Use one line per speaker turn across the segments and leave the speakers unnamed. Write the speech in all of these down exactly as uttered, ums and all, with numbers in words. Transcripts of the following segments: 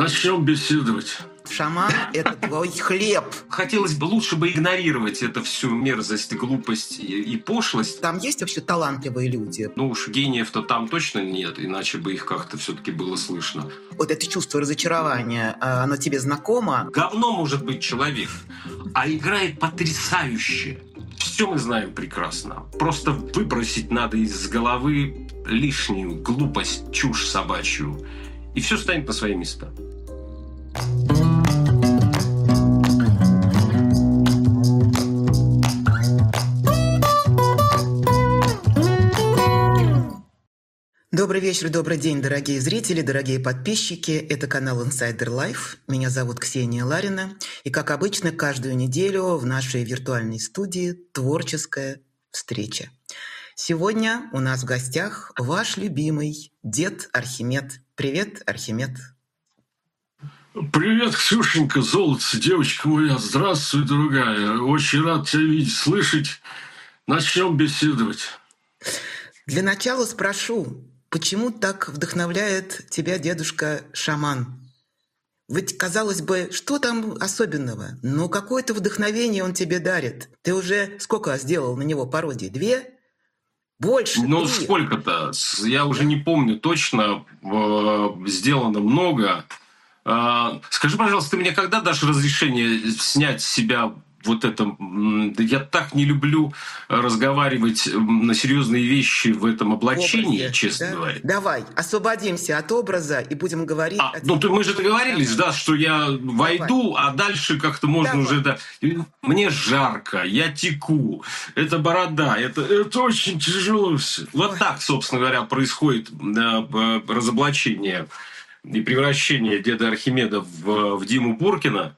Начнем беседовать.
Шаман – это твой хлеб.
Хотелось бы лучше бы игнорировать эту всю мерзость, глупость и, и пошлость.
Там есть вообще талантливые люди?
Ну уж гениев-то там точно нет, иначе бы их как-то все-таки было слышно.
Вот это чувство разочарования, оно тебе знакомо?
Говно может быть человек, а играет потрясающе. Все мы знаем прекрасно. Просто выбросить надо из головы лишнюю глупость, чушь собачью. И все станет на свои места.
Добрый вечер, добрый день, дорогие зрители, дорогие подписчики. Это канал Insider Life. Меня зовут Ксения Ларина. И, как обычно, каждую неделю в нашей виртуальной студии творческая встреча. Сегодня у нас в гостях ваш любимый дед Архимед. Привет, Архимед.
Привет, Ксюшенька, золотце, девочка моя. Здравствуй, дорогая. Очень рад тебя видеть, слышать. Начнем беседовать.
Для начала спрошу, почему так вдохновляет тебя дедушка-шаман? Ведь, казалось бы, что там особенного? Но какое-то вдохновение он тебе дарит. Ты уже сколько сделал на него пародий? Две? Больше?
Ну,
три?
сколько-то? Я уже не помню точно. Сделано много. Скажи, пожалуйста, ты мне когда дашь разрешение снять с себя вот это? Я так не люблю разговаривать на серьезные вещи в этом облачении,
Образе,
честно
да?
говоря.
Давай, освободимся от образа и будем говорить...
А,
о...
ну, ты, мы же договорились,
Давай.
да, что я войду,
Давай.
а дальше как-то можно
Давай.
уже... Да, мне жарко, я теку, это борода, это, это очень тяжело все. Вот
Ой.
так, собственно говоря, происходит да, разоблачение и превращение деда Архимеда в, в Диму Буркина.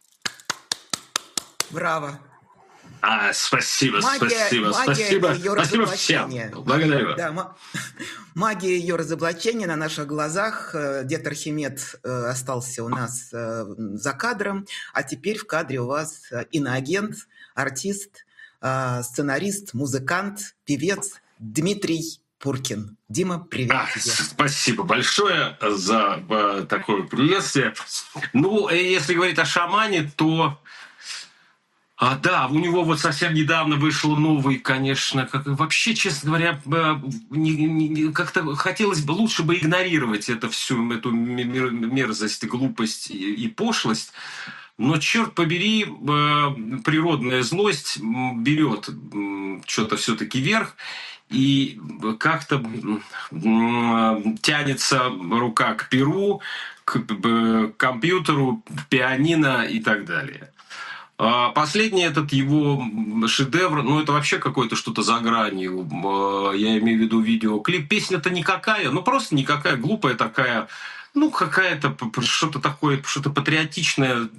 Браво.
А, спасибо,
Магия,
спасибо,
магия
спасибо,
ее
спасибо
разоблачения.
всем. Благодарю.
Да, ма- магия ее разоблачения на наших глазах. Э, Дед Архимед э, остался у нас э, за кадром, а теперь в кадре у вас э, иноагент, артист, э, сценарист, музыкант, певец Дмитрий Пуркин. Дима, привет
А,
тебе.
спасибо большое за э, такое приветствие. Ну, э, если говорить о шамане, то... А, да, у него вот совсем недавно вышел новый, конечно, как вообще, честно говоря, не, не, как-то хотелось бы лучше бы игнорировать это всю эту мерзость, глупость и, и пошлость. Но, черт побери, природная злость берет что-то все-таки вверх, и как-то тянется рука к перу, к компьютеру, пианино и так далее. Последний этот его шедевр, ну это вообще какое-то что-то за гранью, я имею в виду видеоклип. Песня-то никакая, ну просто никакая, глупая такая, ну какая-то что-то такое, что-то патриотичное,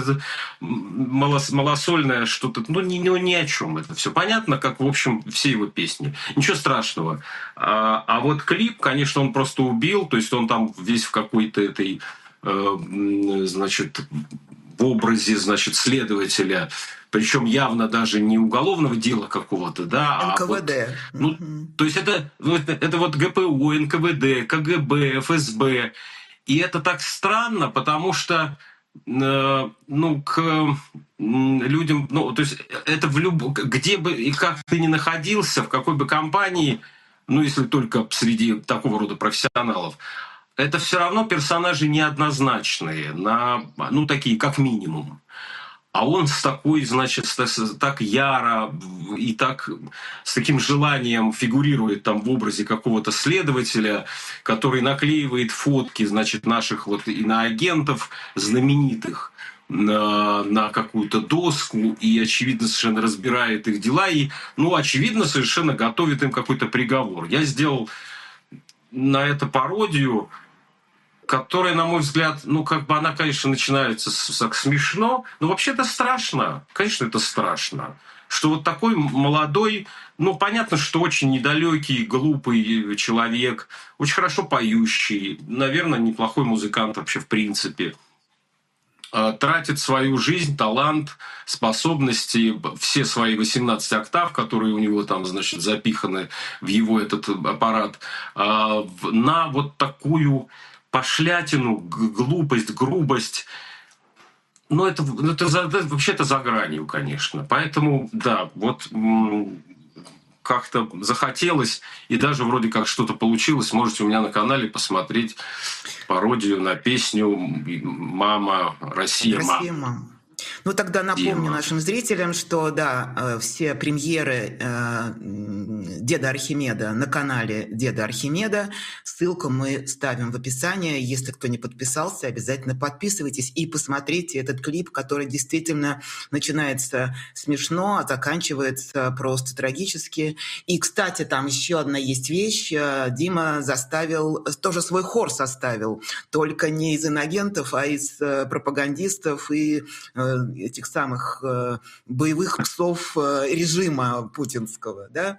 малосольное что-то, ну ни, ну ни о чем это все. Понятно, как в общем все его песни, ничего страшного. А, а вот клип, конечно, он просто убил, то есть он там весь в какой-то этой, значит... в образе, значит, следователя, причем явно даже не уголовного дела какого-то, да,
эн ка вэ дэ.
А вот, ну, угу. То есть это, это вот гэ пэ у, эн ка вэ дэ, ка гэ бэ, эф эс бэ. И это так странно, потому что, э, ну, к людям, ну, то есть это в люб... где бы и как ты ни находился, в какой бы компании, ну, если только среди такого рода профессионалов, это все равно персонажи неоднозначные, на, ну, такие, как минимум. А он с такой, значит, так яро и так, с таким желанием фигурирует там в образе какого-то следователя, который наклеивает фотки, значит, наших вот иноагентов знаменитых на, на какую-то доску и, очевидно, совершенно разбирает их дела и, ну, очевидно, совершенно готовит им какой-то приговор. Я сделал на это пародию, которая, на мой взгляд, ну, как бы она, конечно, начинается так смешно, но вообще это страшно. Конечно, это страшно. Что вот такой молодой, ну, понятно, что очень недалекий, глупый человек, очень хорошо поющий, наверное, неплохой музыкант вообще в принципе, тратит свою жизнь, талант, способности, все свои восемнадцать октав, которые у него там, значит, запиханы в его этот аппарат, на вот такую пошлятину, глупость, грубость. Но это, это, это вообще-то за гранью, конечно. Поэтому, да, вот как-то захотелось, и даже вроде как что-то получилось. Можете у меня на канале посмотреть пародию на песню «Мама, Россия, мама».
Россия, мама. Ну, тогда напомню
Дима.
нашим зрителям, что, да, все премьеры «Деда Архимеда» на канале «Деда Архимеда». Ссылку мы ставим в описании. Если кто не подписался, обязательно подписывайтесь и посмотрите этот клип, который действительно начинается смешно, а заканчивается просто трагически. И, кстати, там еще одна есть вещь. Дима заставил, тоже свой хор составил, только не из инагентов, а из пропагандистов и этих самых э, боевых псов э, режима путинского, да?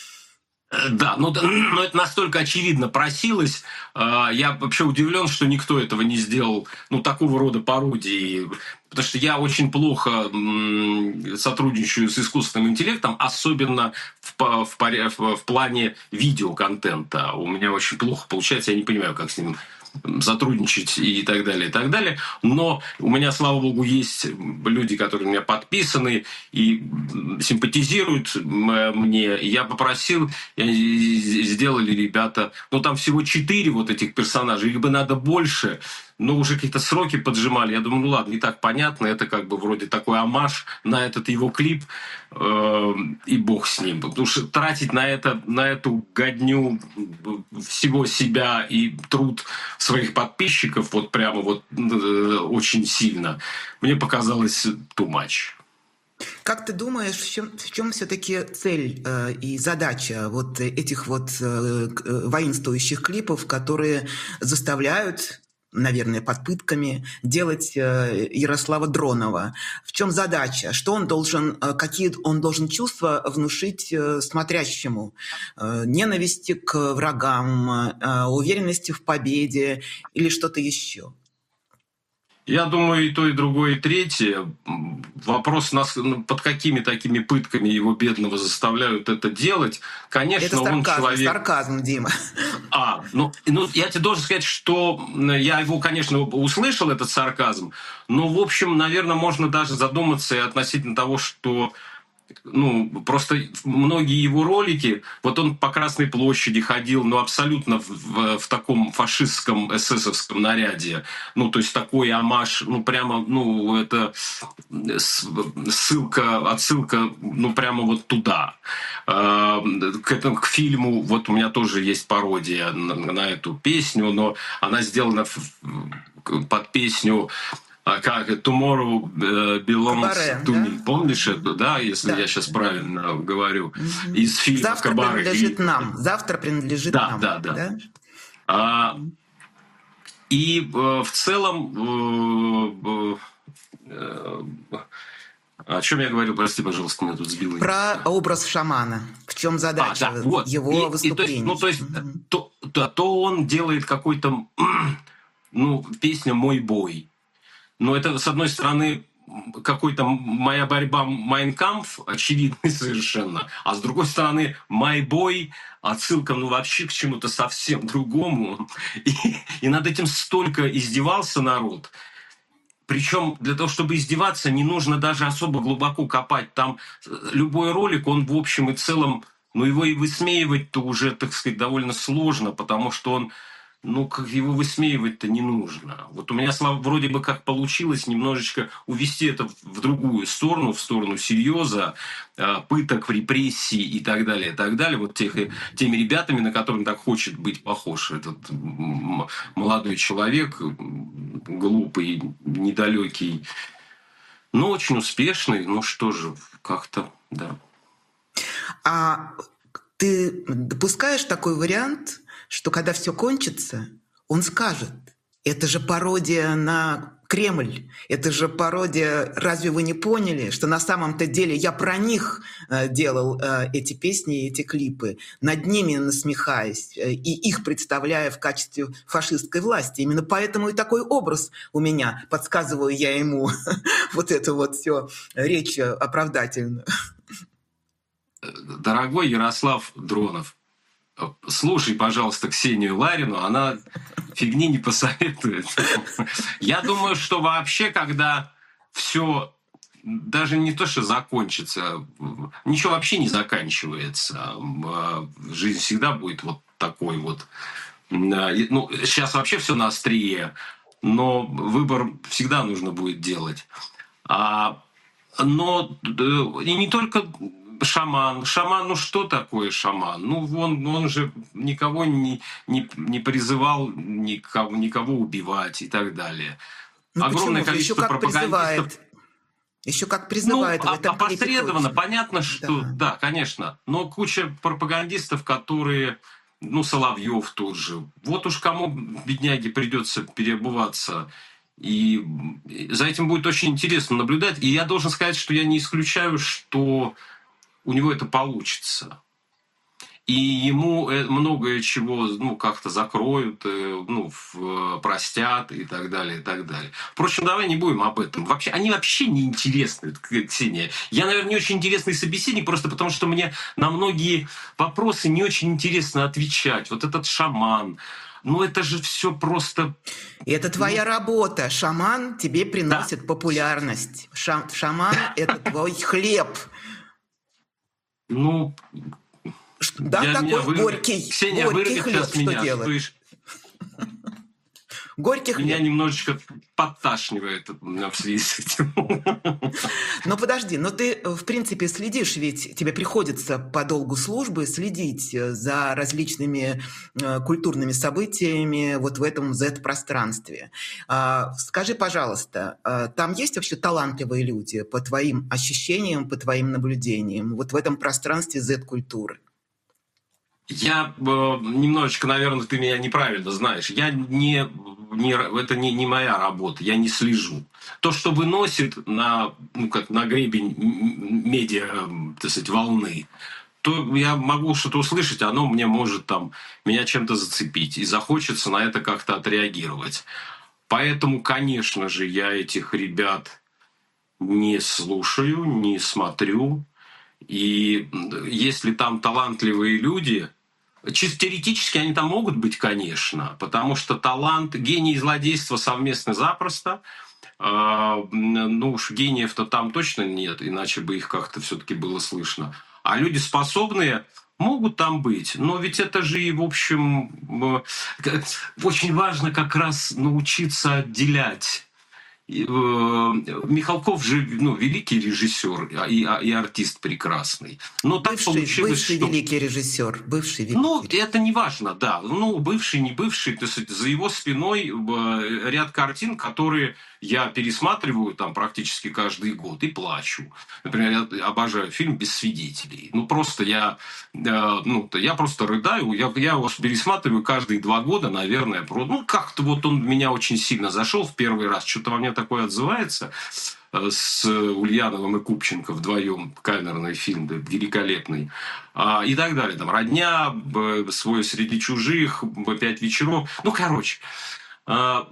Да, ну, но это настолько очевидно просилось. Я вообще удивлен, что никто этого не сделал, ну, такого рода пародии. Потому что я очень плохо сотрудничаю с искусственным интеллектом, особенно в, в, в плане видеоконтента. У меня очень плохо получается, я не понимаю, как с ним сотрудничать и так далее, и так далее. Но у меня, слава богу, есть люди, которые у меня подписаны и симпатизируют мне. Я попросил, и сделали ребята, ну там всего четыре вот этих персонажа, их бы надо больше, но уже какие-то сроки поджимали. Я думаю, ну ладно, и так понятно, это как бы вроде такой омаж на этот его клип, э, и бог с ним. Потому что тратить на это, на эту годню всего себя и труд своих подписчиков вот прямо вот э, очень сильно, мне показалось too much.
Как ты думаешь, в чем, в чем все-таки цель э, и задача вот этих вот э, воинствующих клипов, которые заставляют, наверное, под пытками, делать э, Ярослава Дронова? В чем задача? Что он должен, э, какие он должен чувства внушить э, смотрящему? Э, ненависти к врагам, э, уверенности в победе или что-то еще?
Я думаю, и то, и другое, и третье. Вопрос, под какими такими пытками его бедного заставляют это делать. Конечно,
это сарказм,
он человек...
сарказм, Дима.
А, ну, ну, я тебе должен сказать, что я его, конечно, услышал, этот сарказм, но, в общем, наверное, можно даже задуматься и относительно того, что... Ну, просто многие его ролики, вот он по Красной площади ходил, ну, абсолютно в, в, в таком фашистском эсэсовском наряде. Ну, то есть такой омаж, ну, прямо, ну, это ссылка, отсылка, ну, прямо вот туда. К этому, к фильму, вот у меня тоже есть пародия на, на эту песню, но она сделана под песню как «Tomorrow belongs
Кабаре,
to
да?
me». Помнишь это, да, если
да.
я сейчас правильно говорю?
Угу.
Из фильма
«Завтра
«Кабаре».
принадлежит
и...
нам». «Завтра принадлежит
да,
нам».
Да, да,
да.
А, и э, в целом... Э, э, о чем я говорил, прости, пожалуйста, меня тут сбило.
Про образ шамана. В чем задача
а, да, вот.
его
и,
выступления?
И, ну, то есть,
угу.
то, то, то он делает какой-то... Ну, песня «Мой бой». Но это, с одной стороны, какой-то моя борьба Mein Kampf, очевидный совершенно, а с другой стороны, мой бой, отсылка, ну, вообще к чему-то совсем другому. И, и над этим столько издевался народ. Причем для того, чтобы издеваться, не нужно даже особо глубоко копать. Там любой ролик, он в общем и целом, ну, его и высмеивать-то уже, так сказать, довольно сложно, потому что он, ну, как его высмеивать-то не нужно. Вот у меня, слава, вроде бы как получилось немножечко увести это в другую сторону, в сторону серьеза, пыток, репрессий и так далее, и так далее. Вот тех, теми ребятами, на которых так хочет быть похож этот молодой человек, глупый, недалекий, но очень успешный. Ну что же, как-то, да.
А ты допускаешь такой вариант, что когда все кончится, он скажет: это же пародия на Кремль, это же пародия, разве вы не поняли, что на самом-то деле я про них делал эти песни, эти клипы, над ними насмехаясь и их представляя в качестве фашистской власти. Именно поэтому и такой образ у меня, подсказываю я ему вот это вот все, речь оправдательную.
Дорогой Ярослав Дронов, Слушай, пожалуйста, Ксению Ларину, она фигни не посоветует. Я думаю, что вообще, когда все даже не то, что закончится, ничего вообще не заканчивается. Жизнь всегда будет вот такой вот. Ну, сейчас вообще все на острие, но выбор всегда нужно будет делать. А, но и не только шаман. Шаман, ну что такое шаман? Ну, он, он же никого не, не, не призывал никого, никого убивать и так далее.
Ну,
Огромное
почему? Еще
количество
как
пропагандистов.
призывает. Еще как
Ну,
призывает в этом клипе
опосредованно,
точно.
понятно, что
Да.
да, конечно. Но куча пропагандистов, которые, ну, Соловьев тот же. Вот уж кому, бедняге, придется переобуваться. И за этим будет очень интересно наблюдать. И я должен сказать, что я не исключаю, что у него это получится. И ему многое чего, ну, как-то закроют, ну, простят и так далее, и так далее. Впрочем, давай не будем об этом. Вообще, они вообще не интересны, Ксения. Я, наверное, не очень интересный собеседник, просто потому что мне на многие вопросы не очень интересно отвечать. Вот этот шаман, ну, это же все просто...
И это твоя ну... работа. Шаман тебе приносит да. популярность. Шам... Шаман – это твой хлеб.
Ну...
Да,
я,
такой
вы...
горький,
Ксения,
горький хлеб, что
меня,
делать? Горький хлеб.
Меня немножечко подташнивает в связи с этим.
Но подожди, но ты, в принципе, следишь, ведь тебе приходится по долгу службы следить за различными культурными событиями вот в этом зет-пространстве. Скажи, пожалуйста, там есть вообще талантливые люди, по твоим ощущениям, по твоим наблюдениям, вот в этом пространстве зет-культуры?
Я э, немножечко, наверное, ты меня неправильно знаешь. Я не, не это не, не моя работа, я не слежу. То, что выносит на, ну, как на гребень медиа, так сказать, волны, то я могу что-то услышать, оно мне может там меня чем-то зацепить, и захочется на это как-то отреагировать. Поэтому, конечно же, я этих ребят не слушаю, не смотрю. И если там талантливые люди, чисто теоретически они там могут быть, конечно, потому что талант, гений и злодейство совместно запросто. Ну уж гениев-то там точно нет, иначе бы их как-то все-таки было слышно. А люди способные могут там быть, но ведь это же и, в общем, очень важно как раз научиться отделять. Михалков же, ну, великий режиссер и, и артист прекрасный. Но так
бывший,
получилось,
бывший
что...
великий режиссер, бывший великий.
Ну, это не важно, да. Ну, бывший, не бывший, то есть за его спиной ряд картин, которые я пересматриваю там практически каждый год и плачу. Например, я обожаю фильм «Без свидетелей». Ну, просто я, ну, я просто рыдаю, я, я его пересматриваю каждые два года, наверное. Ну, как-то вот он в меня очень сильно зашел в первый раз, что-то во мне такое отзывается. С Ульяновым и Купченко вдвоем, камерный фильм, да, великолепный, а, и так далее. Там «Родня», «Свой среди чужих», «Пять вечеров». Ну, короче. А,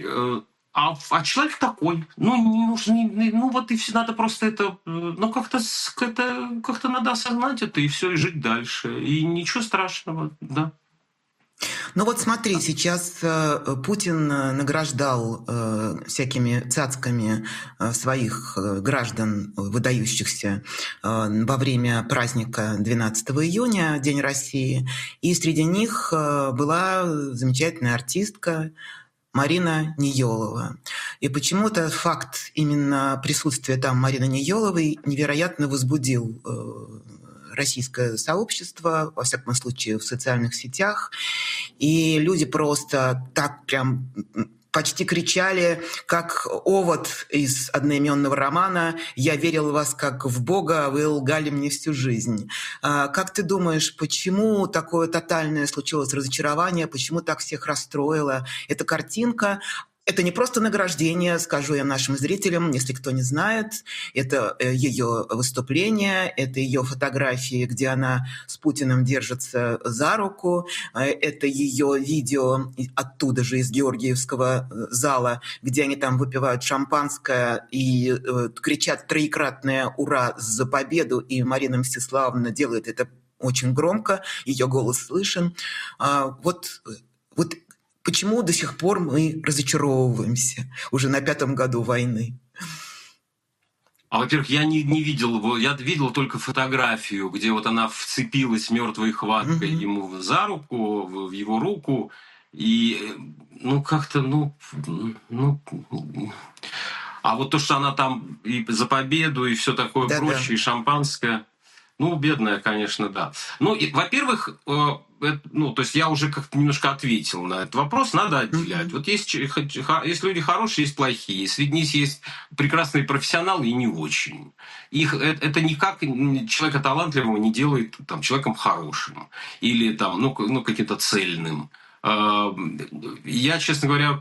а, а человек такой. Ну, не нужно, ну вот и все, надо просто это, ну, как-то, это, как-то надо осознать это, и все, и жить дальше. И ничего страшного, да.
Ну вот смотри, сейчас э, Путин награждал э, всякими цацками э, своих э, граждан, выдающихся, э, во время праздника двенадцатого июня, День России. И среди них э, была замечательная артистка Марина Ниелова. И почему-то факт именно присутствия там Марины Ниеловой невероятно возбудил э, российское сообщество, во всяком случае в социальных сетях, и люди просто так прям почти кричали, как овод из одноименного романа «Я верил в вас как в Бога, а вы лгали мне всю жизнь». Как ты думаешь, почему такое тотальное случилось разочарование, почему так всех расстроило эта картинка? Это не просто награждение, скажу я нашим зрителям, если кто не знает. Это ее выступление, это ее фотографии, где она с Путиным держится за руку. Это ее видео оттуда же, из Георгиевского зала, где они там выпивают шампанское и кричат троекратное «Ура!» за победу. И Марина Мстиславовна делает это очень громко, ее голос слышен. А, вот, вот почему до сих пор мы разочаровываемся уже на пятом году войны?
А, во-первых, я не, не видел его, я видел только фотографию, где вот она вцепилась мертвой хваткой
Мгм.
ему за руку, в в его руку, и, э, ну, как-то, ну, ну, а вот то, что она там и за победу, и все такое
Да-да.
прочее, и шампанское, ну, бедная, конечно, да. Ну, и, во-первых, э, это, ну, то есть я уже как-то немножко ответил на этот вопрос, надо отделять.
Мгм.
Вот есть, че- хо- ха- есть люди хорошие, есть плохие. Среди них есть прекрасные профессионалы и не очень. Их, э- это никак н- человека талантливого не делает там, человеком хорошим или там, ну, к- ну, каким-то цельным. Э, Я, честно говоря,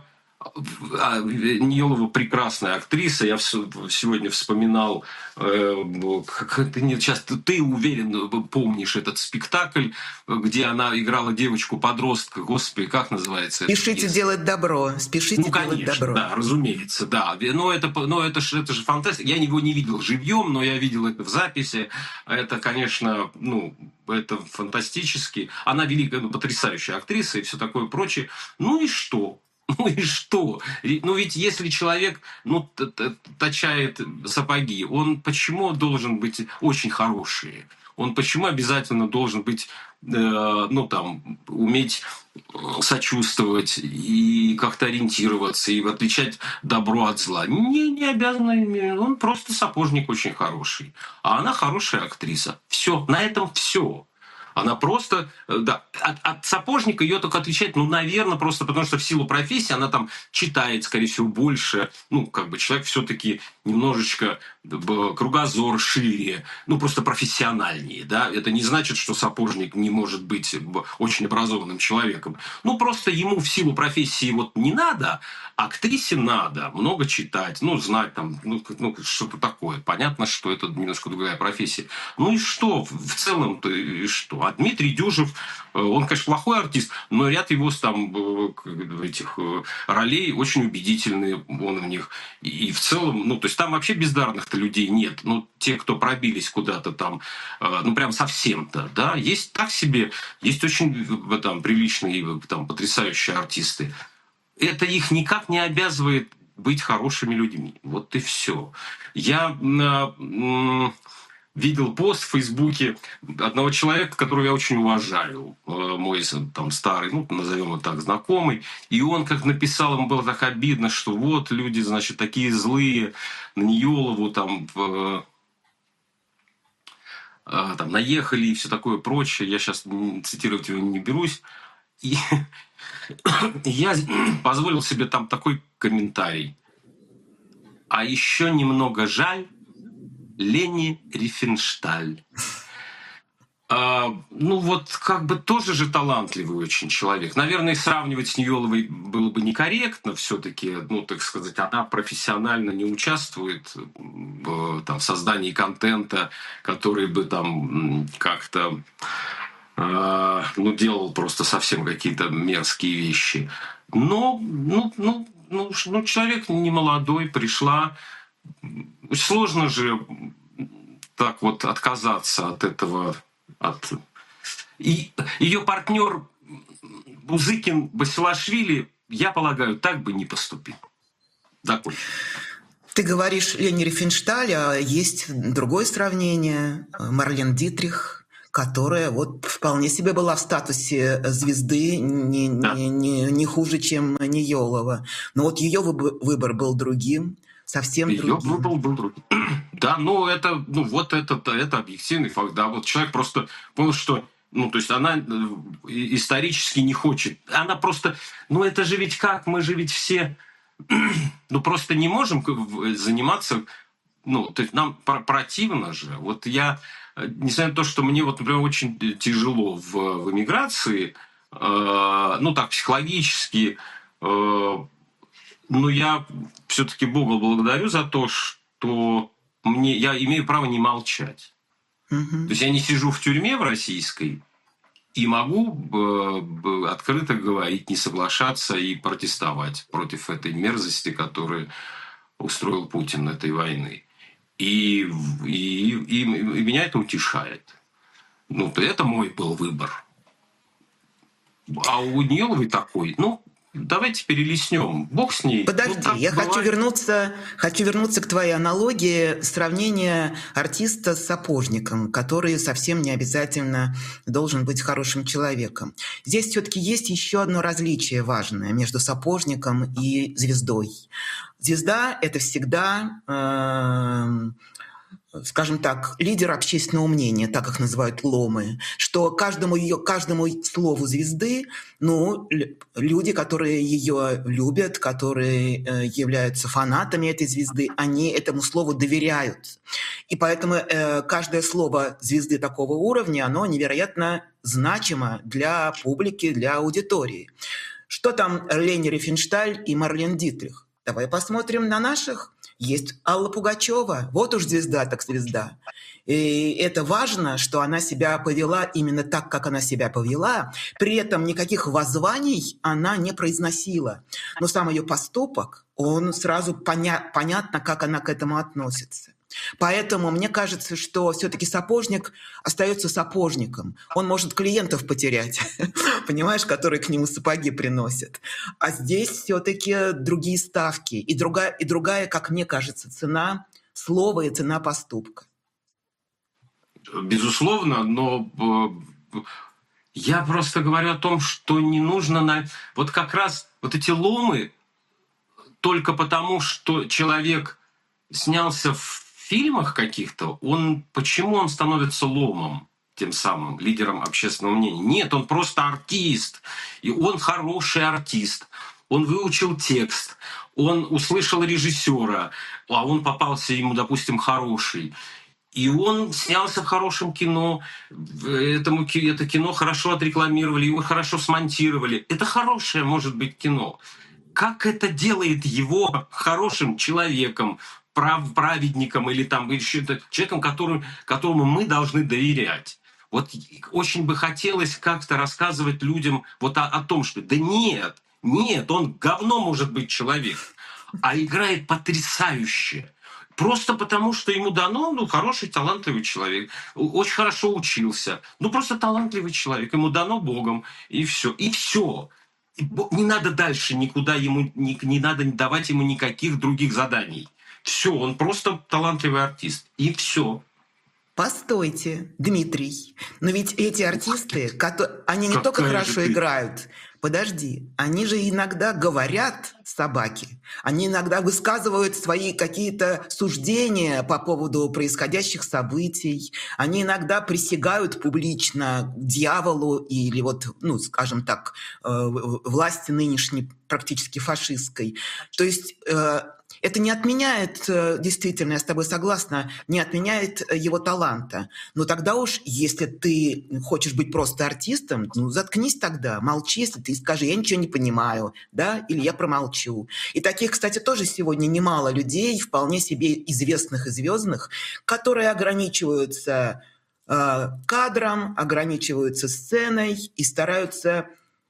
а, Ниелова прекрасная актриса. Я вс- сегодня вспоминал, э, как ты не сейчас ты, ты уверен помнишь этот спектакль, где она играла девочку-подростка. Господи, как называется эта
Спешите
пьеса?
делать добро,
Ну,
спешите делать
конечно,
добро.
да, разумеется, да. Но это, но это, ж, это же фантастика. Я его не видел живьем, но я видел это в записи. Это, конечно, ну, это фантастически. Она великая, ну, потрясающая актриса и все такое прочее. Ну и что? Ну и что? И- Ну ведь если человек, ну, т- т- точает сапоги, он почему должен быть очень хороший? Он почему обязательно должен быть, э, ну там, уметь сочувствовать и как-то ориентироваться, и отличать добро от зла? Не, не обязан. Он просто сапожник очень хороший. А она хорошая актриса. Все, на этом все. Она просто, э, да, от, от сапожника ее только отличать, ну, наверное, просто потому что в силу профессии она там читает, скорее всего, больше. Ну, как бы человек все-таки немножечко б- кругозор шире, ну, просто профессиональнее, да. Это не значит, что сапожник не может быть б- очень образованным человеком. Ну, просто ему в силу профессии вот не надо, а актрисе надо много читать, ну, знать там, ну, к- ну, что-то такое. Понятно, что это немножко другая профессия. Ну и что? В целом-то и что? А Дмитрий Дюжев, э, он, конечно, плохой артист, но ряд его там э, к- этих э, ролей очень убедительные, он в них. И, и в целом, ну, то есть там вообще бездарных-то людей нет. Ну, те, кто пробились куда-то там, э, ну, прям совсем-то, да, есть так себе, есть очень э, там приличные, э, там, потрясающие артисты. Это их никак не обязывает быть хорошими людьми. Вот и все. Я на, м, видел пост в Фейсбуке одного человека, которого я очень уважаю, э, мой там старый, ну, назовем его так, знакомый, и он как написал, ему было так обидно, что вот люди, значит, такие злые, на Ниелову там, э, э, там наехали и все такое прочее, я сейчас цитировать его не берусь, и я позволил себе там такой комментарий. А еще немного жаль Лени Рифеншталь. А, ну вот как бы тоже же талантливый очень человек. Наверное, сравнивать с Ниеловой было бы некорректно все-таки. Ну, так сказать, она профессионально не участвует в, там, в создании контента, который бы там как-то э, ну, делал просто совсем какие-то мерзкие вещи. Но ну, ну, ну, ну, человек не молодой, пришла. Сложно же так вот отказаться от этого. От... И ее партнер Бузыкин Басилашвили, я полагаю, так бы не поступил. Закончим.
Ты говоришь Лени Рифеншталь, а есть другое сравнение. Марлен Дитрих, которая вот вполне себе была в статусе звезды не,
Да.
не, не, не хуже, чем Ниелова. Но вот ее выбор был другим, совсем
Ее
другим.
выбор был другим. Да, ну это, ну вот это, это объективный факт. Да, вот человек просто понял, что ну, то есть она исторически не хочет. Она просто, ну это же ведь как, мы же ведь все, ну просто не можем заниматься, ну, то есть нам противно же. Вот я, несмотря на то, что мне вот, например, очень тяжело в, в эмиграции, э, ну так, психологически, э, но я все-таки Бога благодарю за то, что мне, я имею право не молчать.
Угу.
То есть я не сижу в тюрьме в российской и могу э, открыто говорить, не соглашаться и протестовать против этой мерзости, которую устроил Путин этой войны. И, и, и, и меня это утешает. Ну, это мой был выбор. А у Ниловой такой, ну, давайте перелистнем. Бог с ней.
Подожди,
ну,
я
бывает.
хочу вернуться, хочу вернуться к твоей аналогии сравнения артиста с сапожником, который совсем не обязательно должен быть хорошим человеком. Здесь все-таки есть еще одно различие важное между сапожником и звездой. Звезда – это всегда, э, скажем так, лидер общественного мнения, так их называют ломы, что каждому, ее, каждому слову звезды, ну, люди, которые ее любят, которые э, являются фанатами этой звезды, они этому слову доверяют. И поэтому э, каждое слово звезды такого уровня, оно невероятно значимо для публики, для аудитории. Что там Лени Рифеншталь и Марлен Дитрих? Давай посмотрим на наших. Есть Алла Пугачева, вот уж звезда так звезда. И это важно, что она себя повела именно так, как она себя повела. При этом никаких воззваний она не произносила. Но сам ее поступок, он сразу поня- понятно, как она к этому относится. Поэтому мне кажется, что все-таки сапожник остается сапожником. Он может клиентов потерять, понимаешь, которые к нему сапоги приносят. А здесь все-таки другие ставки. И другая, и другая, как мне кажется, цена слова и цена поступка.
Безусловно, но я просто говорю о том, что не нужно... На... Вот как раз вот эти ломы только потому, что человек снялся в В фильмах каких-то, он, почему он становится ломом, тем самым лидером общественного мнения? Нет, он просто артист, и он хороший артист. Он выучил текст, он услышал режиссера, а он попался ему, допустим, хороший. И он снялся в хорошем кино, этому, это кино хорошо отрекламировали, его хорошо смонтировали. Это хорошее, может быть, кино. Как это делает его хорошим человеком, прав, праведником или там еще человеком, который, которому мы должны доверять? Вот очень бы хотелось как-то рассказывать людям вот о, о том, что да нет, нет, он говно может быть человек, а играет потрясающе. Просто потому, что ему дано, ну, хороший, талантливый человек, очень хорошо учился, ну, просто талантливый человек, ему дано Богом, и все, и все. Не надо дальше никуда ему, не, не надо давать ему никаких других заданий. Все, он просто талантливый артист, и все.
Постойте, Дмитрий, но ведь эти артисты, они не
Какая
только хорошо
ты...
играют, подожди, они же иногда говорят, собаки, они иногда высказывают свои какие-то суждения по поводу происходящих событий, они иногда присягают публично дьяволу или вот, ну, скажем так, власти нынешней практически фашистской. То есть... Это не отменяет, действительно, я с тобой согласна, не отменяет его таланта. Но тогда уж, если ты хочешь быть просто артистом, ну, заткнись тогда, молчи, если ты скажи, я ничего не понимаю, да, или я промолчу. И таких, кстати, тоже сегодня немало людей, вполне себе известных и звездных, которые ограничиваются э, кадром, ограничиваются сценой и стараются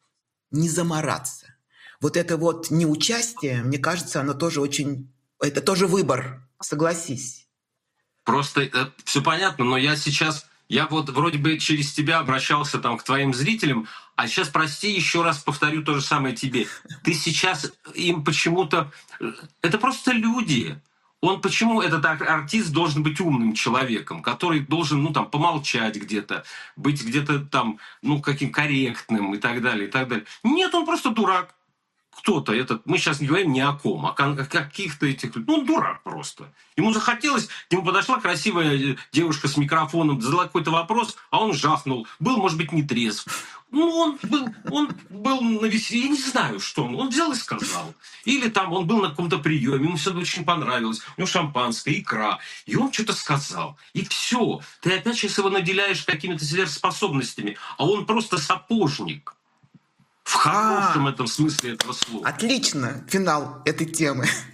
не замораться. Вот это вот неучастие, мне кажется, оно тоже очень... Это тоже выбор, согласись.
Просто э, все понятно, но я сейчас... Я вот вроде бы через тебя обращался там к твоим зрителям, а сейчас, прости, еще раз повторю то же самое тебе. Ты сейчас им почему-то... Это просто люди. Он почему этот артист должен быть умным человеком, который должен, ну, там, помолчать где-то, быть где-то там, ну, каким корректным и так далее, и так далее. Нет, он просто дурак. Кто-то этот, мы сейчас не говорим ни о ком, а о каких-то этих, ну, он дурак просто. Ему захотелось, к нему подошла красивая девушка с микрофоном, задала какой-то вопрос, а он жахнул. Был, может быть, не трезв. Ну, он был, он был на веселье, я не знаю, что он. Он взял и сказал. Или там он был на каком-то приеме, ему все это очень понравилось. У него шампанское, икра. И он что-то сказал. И все. Ты опять сейчас его наделяешь какими-то сверхспособностями, а он просто сапожник. В хорошем а, этом смысле этого слова.
Отлично, финал этой темы.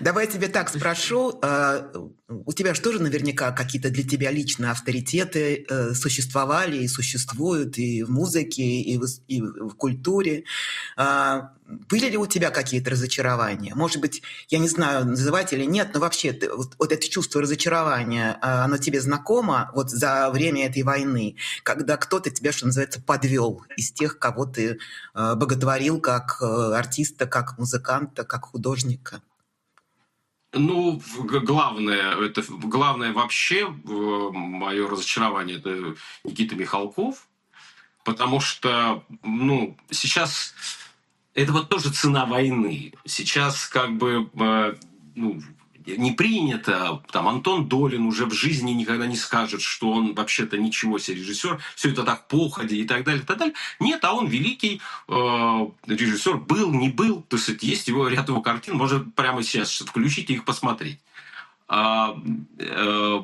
Давай я тебя так спрошу. э, У тебя же тоже наверняка какие-то для тебя личные авторитеты э, существовали и существуют и в музыке, и в, ис- и в культуре. А, Были ли у тебя какие-то разочарования? Может быть, я не знаю, называть или нет, но вообще ты- вот, вот это чувство разочарования, а, оно тебе знакомо вот за время этой войны, когда кто-то тебя, что называется, подвел из тех, кого ты э, боготворил как э, артиста, как музыканта, как художника?
Ну, в- г- главное, это в- главное вообще мое разочарование это Никита Михалков, потому что, ну, сейчас это вот тоже цена войны. Сейчас как бы э, ну, не принято, там Антон Долин уже в жизни никогда не скажет, что он вообще-то ничего себе режиссер, все это так походе и так далее, и так далее. Нет, а он великий э, режиссер, был, не был, то есть есть его ряд его картин, может прямо сейчас включить и их посмотреть. А, э,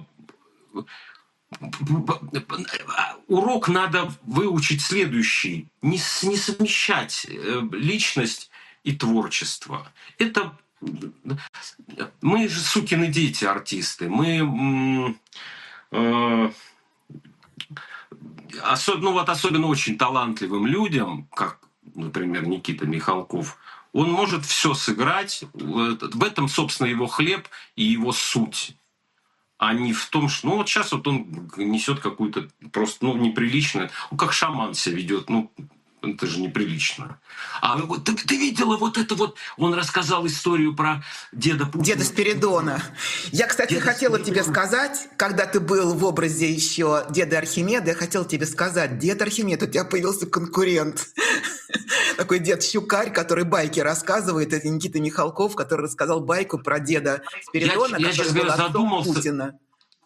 урок надо выучить следующий. Не, с- не совмещать э, личность и творчество. Это мы же сукины дети, артисты. Мы м, э, осо- ну вот особенно очень талантливым людям, как, например, Никита Михалков, он может все сыграть. В этом, собственно, его хлеб и его суть, а не в том, что... Ну, вот сейчас вот он несет какую-то просто, ну, неприличную... Ну, как шаман себя ведет, ну, это же неприлично. А вот ты, ты видела вот это вот... Он рассказал историю про деда Путина.
Деда Спиридона. Я, кстати,
Деда
хотела
Спиридона.
тебе сказать, когда ты был в образе еще деда Архимеда, я хотела тебе сказать, дед Архимед, у тебя появился конкурент. Такой дед Щукарь, который байки рассказывает. Это Никита Михалков, который рассказал байку про деда Спиридона,
Я, я
который
сейчас
был
говорю,
отцом
задумался,
Путина.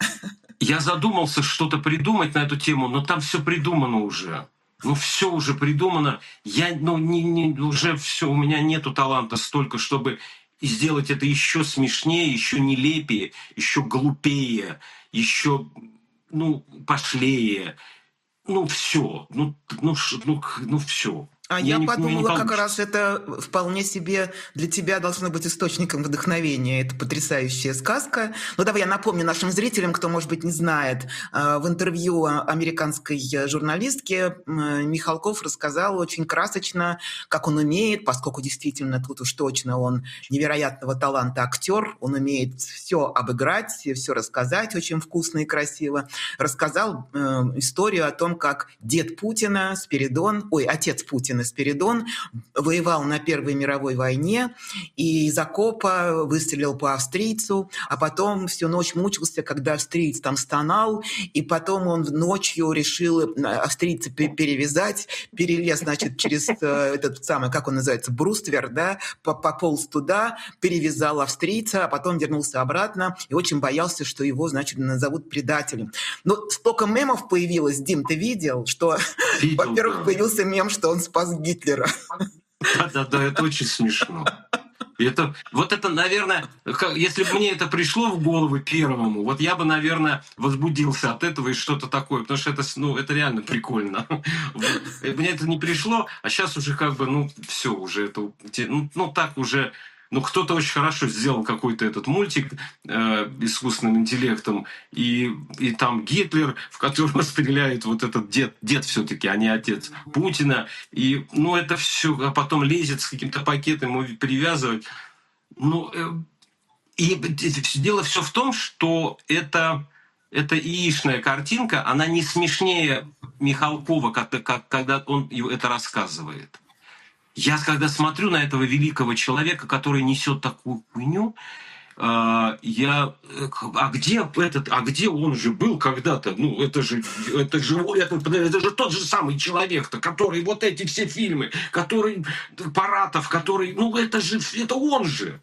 я задумался что-то придумать на эту тему, но там все придумано уже. Ну, все уже придумано. Я, ну, не, не, уже все, у меня нету таланта столько, чтобы сделать это еще смешнее, еще нелепее, еще глупее, еще, ну, пошлее. Ну, все. Ну, ну, ш- ну, х- ну все.
А
Я
я
не, ну, не
подумала, как раз
получится.
это вполне себе для тебя должно быть источником вдохновения. Это потрясающая сказка. Ну, давай я напомню нашим зрителям, кто, может быть, не знает. А, В интервью американской журналистке м, Михалков рассказал очень красочно, как он умеет, поскольку действительно тут уж точно он невероятного таланта актер, он умеет все обыграть, все рассказать очень вкусно и красиво. Рассказал э, историю о том, как дед Путина, Спиридон, ой, отец Путина, Спиридон, воевал на Первой мировой войне и из окопа выстрелил по австрийцу, а потом всю ночь мучился, когда австриец там стонал, и потом он ночью решил э, австрийца пе- перевязать, перелез, значит, через э, этот самый, как он называется, бруствер, да, по- пополз туда, перевязал австрийца, а потом вернулся обратно и очень боялся, что его, значит, назовут предателем. Но столько мемов появилось, Дим, ты видел, что,
Видел,
во-первых,
да.
появился мем, что он спас Гитлера.
Да-да-да, это очень смешно. И это, вот это, наверное, как- если бы мне это пришло в голову первому, вот я бы, наверное, возбудился от этого и что-то такое, потому что это, с- ну, это реально прикольно. Вот. И мне это не пришло, а сейчас уже как бы, ну, все, уже это, те- ну, ну, так уже, ну, кто-то очень хорошо сделал какой-то этот мультик э, искусственным интеллектом, и, и там Гитлер, в которого стреляет вот этот дед, дед все-таки, а не отец Путина, и, ну, это все, а потом лезет с каким-то пакетом его привязывать. Ну, э, и дело все в том, что это, это яичная картинка, она не смешнее Михалкова, как, как, когда он это рассказывает. Я когда смотрю на этого великого человека, который несет такую хуйню, а, я, э, а где этот, а где он же был когда-то? Ну, это же, это же, это, это же тот же самый человек-то, который вот эти все фильмы, который Паратов, который, ну, это же, это он же.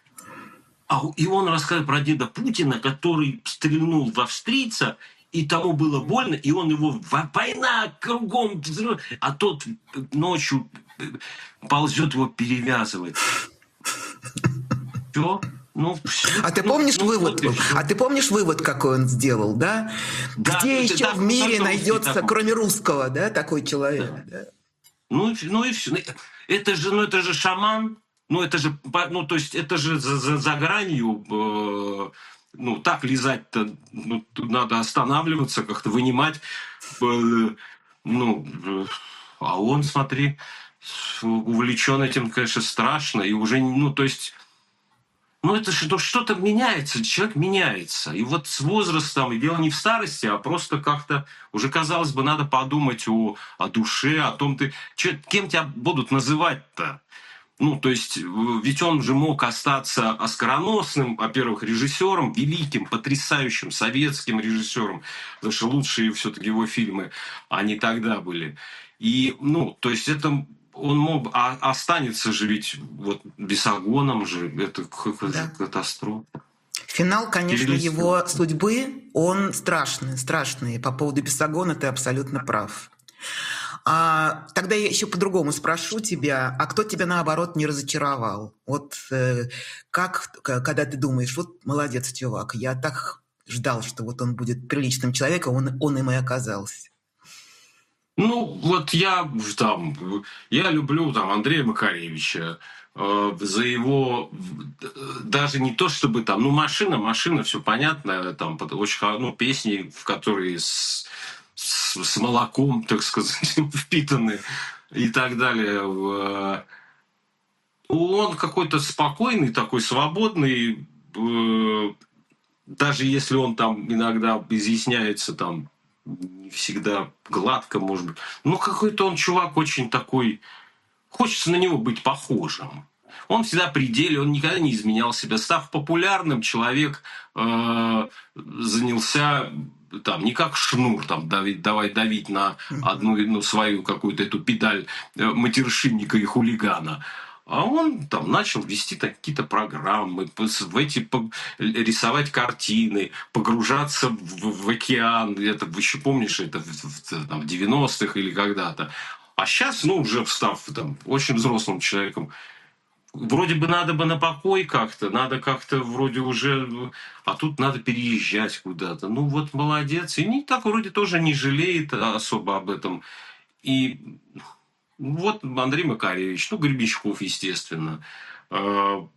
А, и он рассказывает про деда Путина, который стрельнул в австрийца, и тому было больно, и он его, война кругом, а тот ночью ползет его перевязывать. Все. Ну,
А ты
ну,
помнишь
ну,
вывод?
вот и всё.
А ты помнишь вывод, какой он сделал, да?
Да,
Где
это-
еще
да,
в мире
только
найдется,
такой.
кроме русского, да, такой человек? Да.
Ну, и- ну и все. Это же, ну, это же шаман. Ну, это же, по- ну, то есть, это же за, за- за гранью, э, ну, так лизать-то, ну, тут надо останавливаться, как-то вынимать, э, ну, э, а он, смотри, увлечен этим, конечно, страшно, и уже, ну, то есть, ну, это же ну, что-то меняется, человек меняется. И вот с возрастом, и дело не в старости, а просто как-то уже, казалось бы, надо подумать о, о душе, о том, ты, чё, кем тебя будут называть-то. Ну, то есть, в- ведь он же мог остаться оскароносным, во-первых, режиссером, великим, потрясающим советским режиссером, потому что лучшие все-таки его фильмы, они тогда были. И, ну, то есть, это он мог, а останется же ведь вот Бесогоном же, это какая же
Да.
катастрофа.
Финал, конечно,
Перелистывать.
его судьбы, он страшный, страшный. По поводу Бесогона ты абсолютно прав. А, тогда я еще по-другому спрошу тебя, а кто тебя, наоборот, не разочаровал? Вот э, как, к- когда ты думаешь, вот молодец, чувак, я так ждал, что вот он будет приличным человеком, он, он им и оказался.
Ну, вот я там, я люблю там Андрея Макаревича э, за его э, даже не то чтобы там, ну машина, машина, все понятно, там под- очень хо- ну песни, в которые с, с, с молоком, так сказать, впитаны и так далее. В- Он какой-то спокойный, такой свободный, э, даже если он там иногда изъясняется там не всегда гладко, может быть. Ну, какой-то он чувак очень такой... Хочется на него быть похожим. Он всегда при деле, он никогда не изменял себя. Став популярным, человек э, занялся там не как Шнур, там давить, давай давить на одну ну, свою какую-то эту педаль э, матершинника и хулигана. А он там начал вести какие-то программы, в эти рисовать картины, погружаться в, в океан. Это вы еще помнишь, это в, в, там, в девяностых или когда-то. А сейчас, ну, уже став там, очень взрослым человеком, вроде бы надо бы на покой как-то, надо как-то вроде уже, а тут надо переезжать куда-то. Ну вот молодец. И не так вроде тоже не жалеет особо об этом. И вот Андрей Макаревич, ну, Гребенщиков, естественно. А,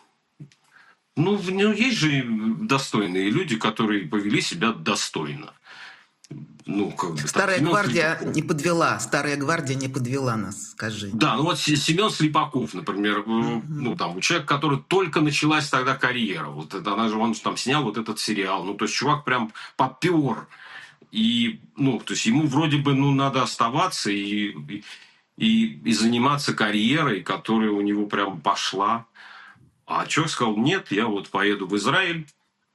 Ну, в- ну, есть же достойные люди, которые повели себя достойно. Ну, как бы там,
Старая
Семен
гвардия
Слепаков.
не подвела, старая гвардия не подвела нас, скажи.
Да, ну вот Се- Семен Слепаков, например, э, ну
Мгм.
там, человек, который только началась тогда карьера, вот это, она же, он же там снял вот этот сериал, ну то есть чувак прям попер, и, ну, то есть ему вроде бы, ну, надо оставаться и, и, и, и заниматься карьерой, которая у него прям пошла. А человек сказал, нет, я вот поеду в Израиль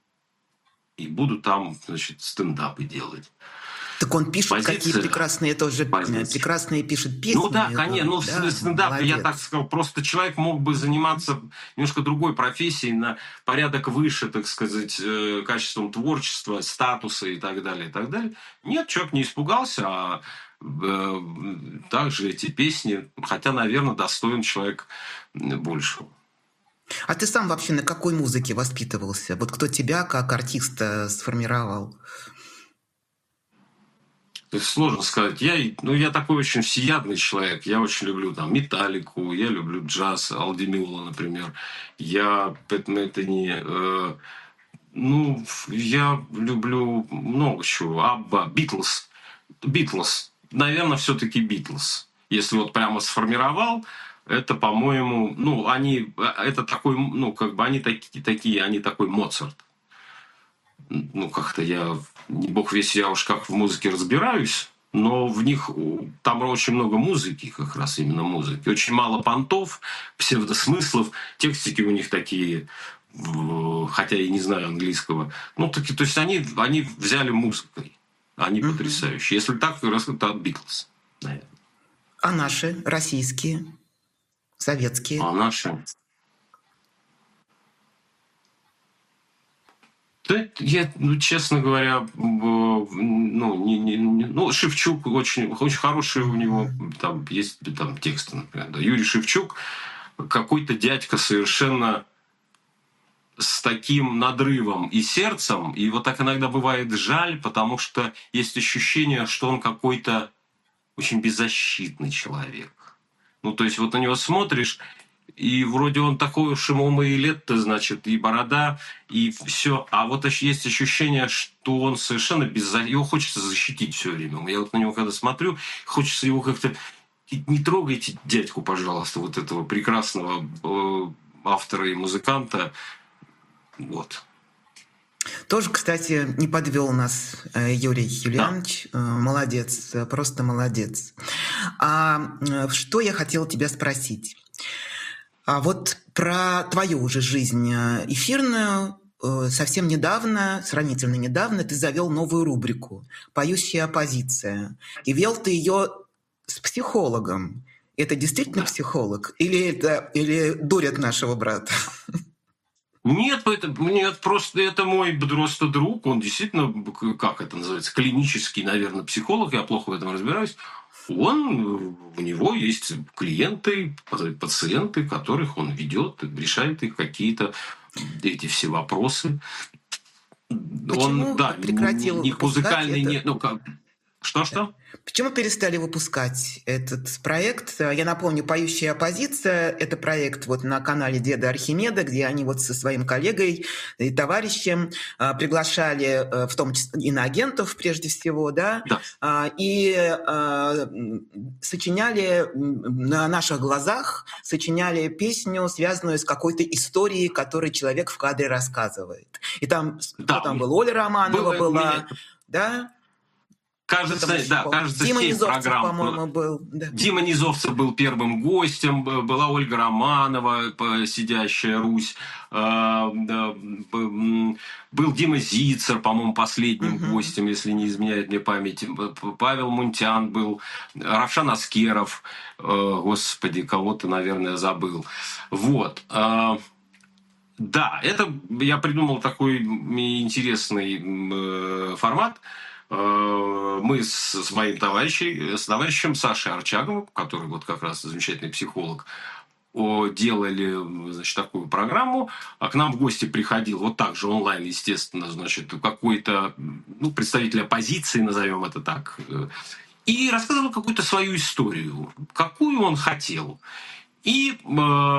и буду там, значит, стендапы делать.
Так он пишет, какие
Позиция,
прекрасные тоже, э,
позиция.
прекрасные пишет
Ну
песни,
да, конечно,
э,
ну в
да,
стендапе я так
молодец.
сказал, просто человек мог бы заниматься немножко другой профессией на порядок выше, так сказать, э, качеством творчества, статуса и так далее, и так далее. Нет, человек не испугался, а э, также эти песни, хотя, наверное, достоин человек большего.
А ты сам вообще на какой музыке воспитывался? Вот кто тебя как артиста сформировал?
То есть сложно сказать. Я, ну, я такой очень всеядный человек. Я очень люблю там Металлику, я люблю джаз, Алди Милла, например. Я это, это не... э, ну, я люблю много чего. Абба, Битлз. Битлз. Наверное, все-таки Битлз. Если вот прямо сформировал, это, по-моему, ну, они, это такой, ну, как бы они такие, такие, они такой Моцарт. Ну, как-то я, не бог весь я уж как в музыке разбираюсь, но в них там очень много музыки, как раз именно музыки. Очень мало понтов, псевдосмыслов. Текстики у них такие, хотя я не знаю английского. Ну, таки, то есть они, они взяли музыкой. Они
Мгм.
потрясающие. Если так, как раз это от Битлз, наверное.
А наши, российские, советские?
А наши... Да, я, ну, честно говоря, ну, не, не, не- ну, Шевчук очень, очень хороший у него,
Мгм.
там есть там тексты, например, да. Юрий Шевчук, какой-то дядька совершенно с таким надрывом и сердцем, и вот так иногда бывает жаль, потому что есть ощущение, что он какой-то очень беззащитный человек. Ну, то есть вот на него смотришь, и вроде он такой уж ему и лет-то, значит, и борода, и все. А вот есть ощущение, что он совершенно без... Его хочется защитить все время. Я вот на него когда смотрю, хочется его как-то... Не трогайте дядьку, пожалуйста, вот этого прекрасного э, автора и музыканта. Вот.
Тоже, кстати, не подвел нас Юрий Юлианович. Да. Молодец, просто молодец. А что я хотела тебя спросить? А вот про твою уже жизнь эфирную совсем недавно, сравнительно недавно, ты завел новую рубрику «Поющая оппозиция». И вел ты ее с психологом. Это действительно психолог? Или это или дурят нашего брата?
Нет, это, нет, просто это мой просто друг, он действительно, как это называется, клинический, наверное, психолог, я плохо в этом разбираюсь. Он, у него есть клиенты, пациенты, которых он ведет, решает их какие-то эти все вопросы.
Почему
он, да,
прекратил
не музыкальный,
это?
нет, ну как. Что-что?
Почему перестали выпускать этот проект? Я напомню, «Поющая оппозиция» – это проект вот на канале Деда Архимеда, где они вот со своим коллегой и товарищем а, приглашали, а, в том числе иноагентов прежде всего, да,
Да.
а, и а, сочиняли на наших глазах, сочиняли песню, связанную с какой-то историей, которую человек в кадре рассказывает. И там,
да,
кто там был? Оля Романова
было,
была,
меня...
да?
Кажется, да, кажется,
Дима
семь
Низовцев,
программ.
по-моему, был. Да.
Дима Низовцев был первым гостем, была Ольга Романова, «Сидящая Русь», был Дима Зицер, по-моему, последним uh-huh. гостем, если не изменяет мне память. Павел Мунтян был, Равшан Аскеров, господи, кого-то, наверное, забыл. Вот. Да, это я придумал такой интересный формат. Мы с, с моим товарищем, с товарищем Сашей Арчаговым, который вот как раз замечательный психолог, делали, значит, такую программу. А к нам в гости приходил, вот так же онлайн, естественно, значит, какой-то, ну, представитель оппозиции, назовем это так, и рассказывал какую-то свою историю, какую он хотел. И э,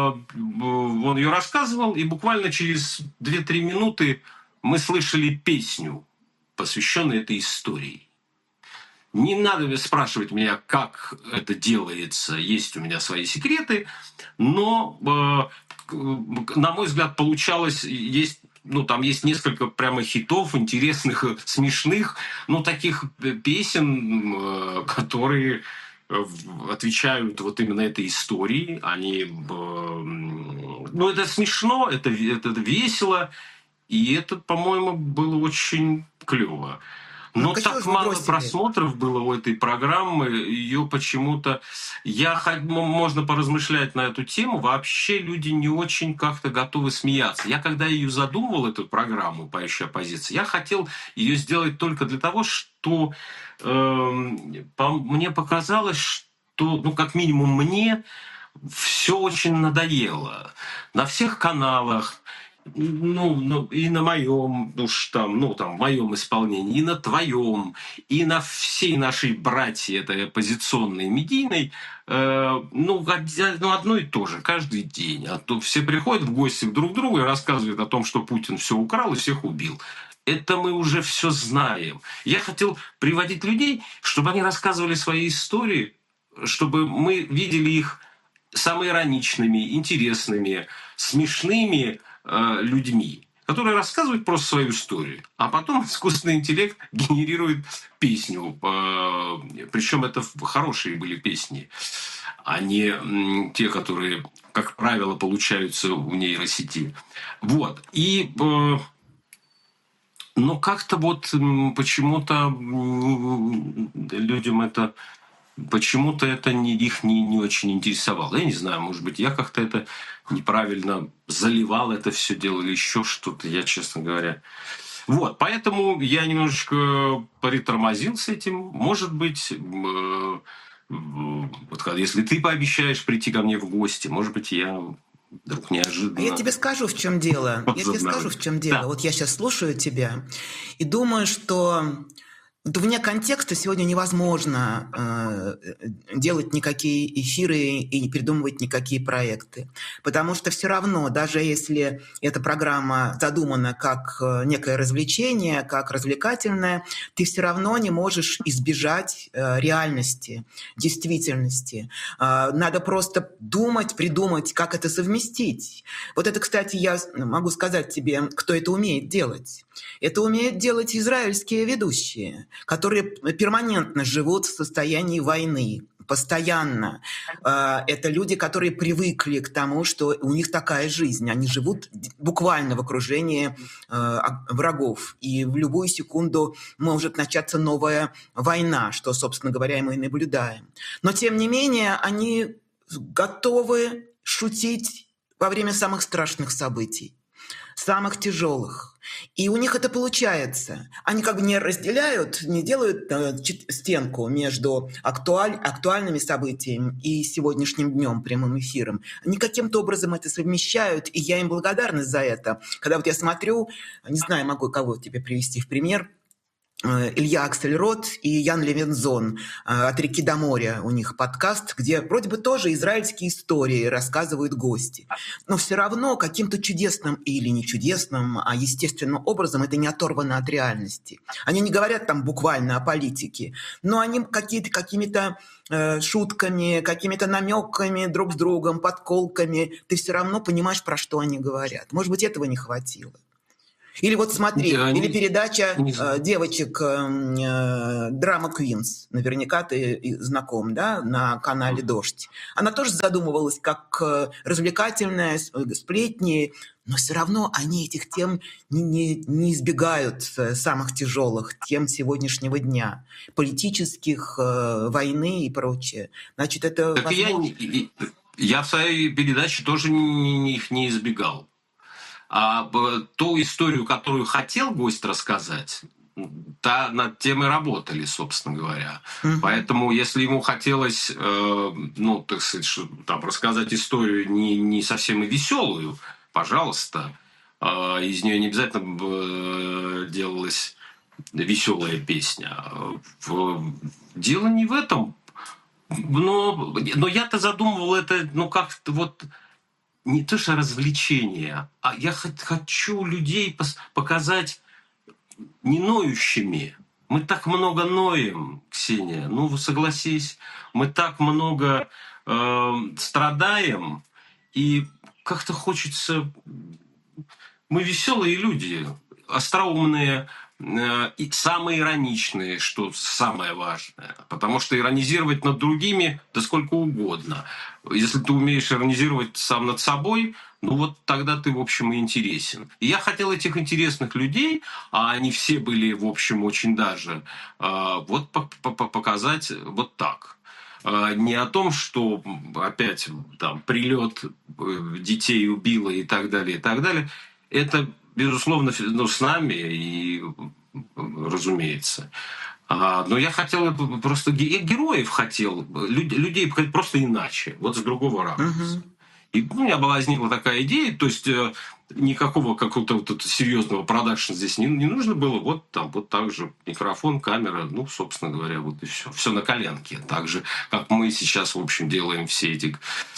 он ее рассказывал, и буквально через две-три минуты мы слышали песню, посвященной этой истории. Не надо спрашивать меня, как это делается, есть у меня свои секреты, но, э, на мой взгляд, получалось, есть, ну, там есть несколько прямо хитов, интересных, смешных, ну, таких песен, э, которые отвечают вот именно этой истории. Они, э, ну, это смешно, это, это весело, и это, по-моему, было очень клево. Но ну, так мало бросили? Просмотров было у этой программы, ее почему-то... Я, можно поразмышлять на эту тему, вообще люди не очень как-то готовы смеяться. Я когда ее задумывал, эту программу «Поющая оппозиция», я хотел ее сделать только для того, что э, по, мне показалось, что, ну, как минимум мне, все очень надоело. На всех каналах, ну, ну, и на моем, уж там, ну, там, в моем исполнении, и на твоем, и на всей нашей братье этой оппозиционной медийной, э, ну, ну, одно и то же, каждый день. А то все приходят в гости друг к другу и рассказывают о том, что Путин все украл и всех убил. Это мы уже все знаем. Я хотел приводить людей, чтобы они рассказывали свои истории, чтобы мы видели их самоироничными, интересными, смешными э, людьми, которые рассказывают просто свою историю, а потом искусственный интеллект генерирует песню. Э, причем это хорошие были песни, а не м, те, которые, как правило, получаются у нейросети. Вот. И... Э, но как-то вот почему-то людям это... Почему-то это не, их не, не очень интересовало. Я не знаю, может быть, я как-то это неправильно заливал это все дело или еще что-то, я, честно говоря. Вот, поэтому я немножечко притормозил с этим. Может быть, э, вот, если ты пообещаешь прийти ко мне в гости, может быть, я вдруг неожиданно...
Я тебе скажу, в чем дело. Я тебе скажу, в чем дело. Да. Вот я сейчас слушаю тебя и думаю, что... Вот вне контекста сегодня невозможно э, делать никакие эфиры и не придумывать никакие проекты. Потому что все равно, даже если эта программа задумана как э, некое развлечение, как развлекательное, ты все равно не можешь избежать э, реальности, действительности. Э, надо просто думать, придумать, как это совместить. Вот это, кстати, я могу сказать тебе, кто это умеет делать. Это умеют делать израильские ведущие, которые перманентно живут в состоянии войны, постоянно. Это люди, которые привыкли к тому, что у них такая жизнь. Они живут буквально в окружении врагов. И в любую секунду может начаться новая война, что, собственно говоря, мы и наблюдаем. Но, тем не менее, они готовы шутить во время самых страшных событий, самых тяжелых. И у них это получается. Они как бы не разделяют, не делают э, стенку между актуаль, актуальными событиями и сегодняшним днем, прямым эфиром. Они каким-то образом это совмещают, и я им благодарна за это. Когда вот я смотрю, не знаю, могу кого тебе привести в пример, Илья Аксельрод и Ян Левинзон «От реки до моря», у них подкаст, где вроде бы тоже израильские истории рассказывают гости. Но все равно каким-то чудесным или не чудесным, а естественным образом это не оторвано от реальности. Они не говорят там буквально о политике, но они какие-то, какими-то э, шутками, какими-то намеками друг с другом, подколками, ты все равно понимаешь, про что они говорят. Может быть, этого не хватило. Или вот смотри,
Да,
или
не,
передача
не
э, девочек э, Драма Queens, наверняка ты знаком, да, на канале «Дождь». Она тоже задумывалась как э, развлекательная, сплетни, но все равно они этих тем не, не, не избегают, самых тяжелых тем сегодняшнего дня, политических, э, войны и прочее. Значит, это
так я,
возможно.
я в своей передаче тоже не, их не избегал. А ту историю, которую хотел гость рассказать, та, над тем и работали, собственно говоря.
Угу.
Поэтому, если ему хотелось, э, ну, так сказать, там, рассказать историю не, не совсем и веселую, пожалуйста, э, из нее не обязательно э, делалась веселая песня. Дело не в этом. Но, но я-то задумывал это, ну, как-то вот... Не то что развлечение, а я хочу людей показать не ноющими. Мы так много ноем, Ксения. Ну, согласись, мы так много э, страдаем, и как-то хочется... Мы веселые люди, остроумные, и самые ироничные, что самое важное. Потому что иронизировать над другими, да сколько угодно. Если ты умеешь иронизировать сам над собой, ну вот тогда ты, в общем, и интересен. И я хотел этих интересных людей, а они все были, в общем, очень даже, вот показать вот так. Не о том, что опять там прилет детей убило и так далее, и так далее. Это, безусловно, ну, с нами, и, разумеется. А, но я хотел просто... Я героев хотел, людей просто иначе, вот с другого ракурса. Uh-huh. И у меня возникла такая идея, то есть никакого какого-то вот серьезного продакшна здесь не, не нужно было. Вот там вот так же микрофон, камера, ну, собственно говоря, вот и все. Все на коленке. Так же, как мы сейчас, в общем, делаем все эти...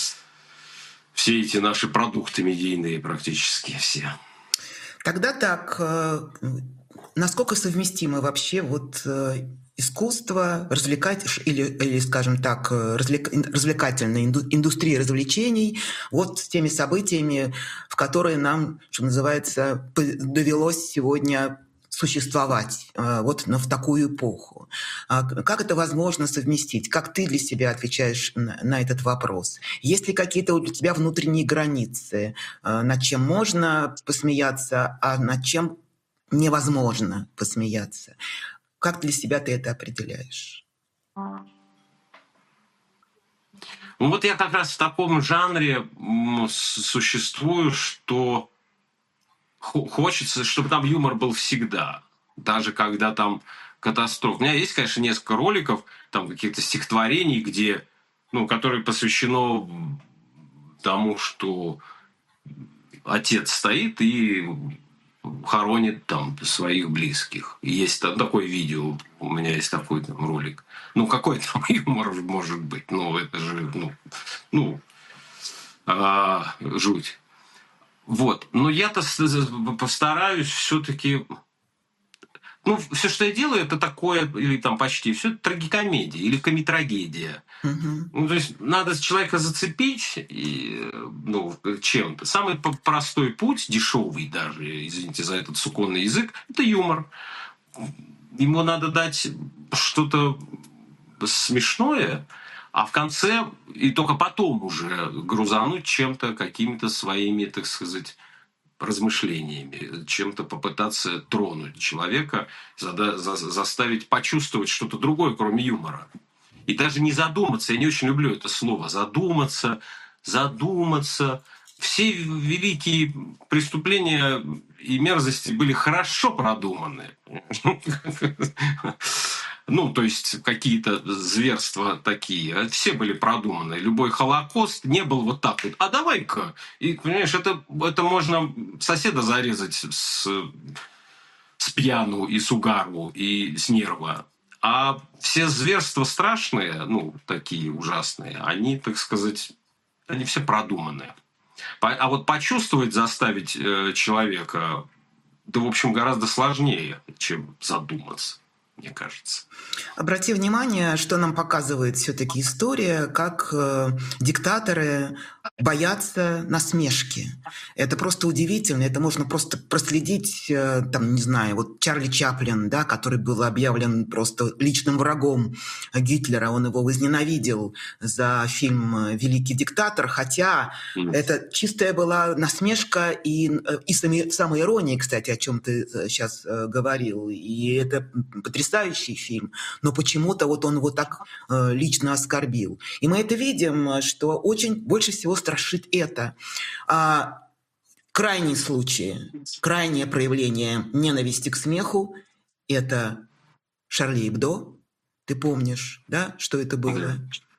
Все эти наши продукты медийные практически все.
Тогда так, насколько совместимы вообще вот искусство, развлекать, или, или скажем так, развлек, развлекательная индустрия развлечений вот с теми событиями, в которые нам, что называется, довелось сегодня существовать вот в такую эпоху. Как это возможно совместить? Как ты для себя отвечаешь на, на этот вопрос? Есть ли какие-то у тебя внутренние границы, над чем можно посмеяться, а над чем невозможно посмеяться? Как для себя ты это определяешь?
Ну вот я как раз в таком жанре существую, что хочется, чтобы там юмор был всегда. Даже когда там катастрофа. У меня есть, конечно, несколько роликов, там каких-то стихотворений, где, ну, которые посвящено тому, что отец стоит и хоронит там своих близких. И есть там такое видео, у меня есть такой там ролик. Ну, какой там юмор может быть? Ну, это же, ну, ну а, жуть. Вот. Но я-то постараюсь все-таки... Ну, все, что я делаю, это такое, или там почти, все это трагикомедия или комитрагедия.
Мгм.
Ну, то есть надо человека зацепить и, ну, чем-то. Самый простой путь, дешевый даже, извините за этот суконный язык, это юмор. Ему надо дать что-то смешное, а в конце, и только потом уже грузануть чем-то, какими-то своими, так сказать, размышлениями, чем-то попытаться тронуть человека, зада- за- заставить почувствовать что-то другое, кроме юмора. И даже не задуматься, я не очень люблю это слово, задуматься, задуматься. Все великие преступления и мерзости были хорошо продуманы. Ну, то есть какие-то зверства такие, все были продуманы. Любой Холокост не был вот так вот. А давай-ка. И, понимаешь, это, это можно соседа зарезать с, с пьяну и с угару и с нерва. А все зверства страшные, ну, такие ужасные, они, так сказать, они все продуманы. А вот почувствовать, заставить э, человека, да, в общем, гораздо сложнее, чем задуматься, мне кажется.
Обрати внимание, что нам показывает все-таки история, как э, диктаторы боятся насмешки. Это просто удивительно, это можно просто проследить, э, там, не знаю, вот Чарли Чаплин, да, который был объявлен просто личным врагом Гитлера, он его возненавидел за фильм «Великий диктатор», хотя mm. это чистая была насмешка и, и самоирония, кстати, о чем ты сейчас говорил, и это потрясающий фильм. Но почему-то вот он его так э, лично оскорбил. И мы это видим, что очень больше всего страшит это. А, крайние случаи, крайнее проявление ненависти к смеху – это Шарли Эбдо. Ты помнишь, да, что это было?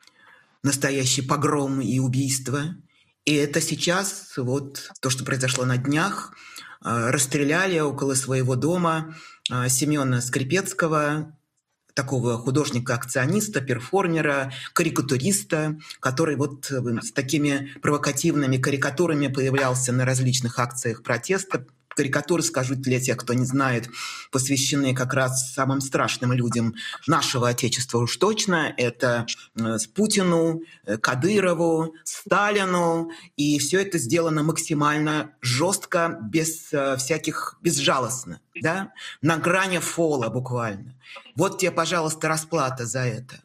Настоящий погром и убийство. И это сейчас, вот то, что произошло на днях, э, расстреляли около своего дома э, Семена Скрипецкого, такого художника-акциониста, перформера, карикатуриста, который вот с такими провокативными карикатурами появлялся на различных акциях протеста. Карикатуры, скажу для тех, кто не знает, посвящены как раз самым страшным людям нашего Отечества уж точно. Это Путину, Кадырову, Сталину. И все это сделано максимально жестко, без всяких, безжалостно, да? На грани фола буквально. Вот тебе, пожалуйста, расплата за это.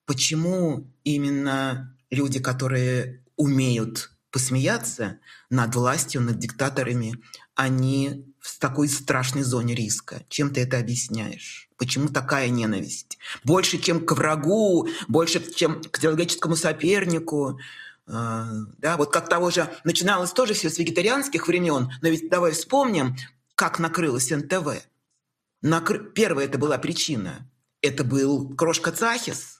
Почему именно люди, которые умеют посмеяться над властью, над диктаторами, они в такой страшной зоне риска? Чем ты это объясняешь? Почему такая ненависть? Больше, чем к врагу, больше, чем к идеологическому сопернику. Да, вот как того же начиналось тоже все с вегетарианских времен, но ведь давай вспомним, как накрылось эн тэ вэ. Накры... Первая это была причина. Это был Крошка Цахис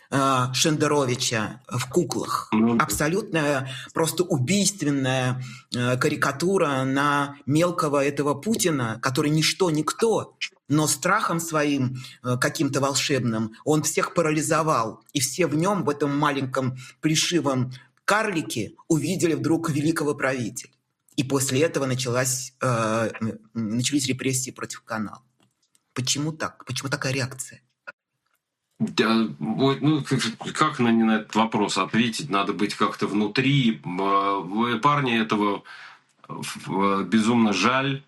Шендеровича в «Куклах». Абсолютная, просто убийственная карикатура на мелкого этого Путина, который ничто, никто, но страхом своим каким-то волшебным он всех парализовал. И все в нем, в этом маленьком плешивом карлике, увидели вдруг великого правителя. И после этого началась, э, начались репрессии против канала. Почему так? Почему такая реакция?
Да, ну, как на, на этот вопрос ответить? Надо быть как-то внутри. Парня этого безумно жаль.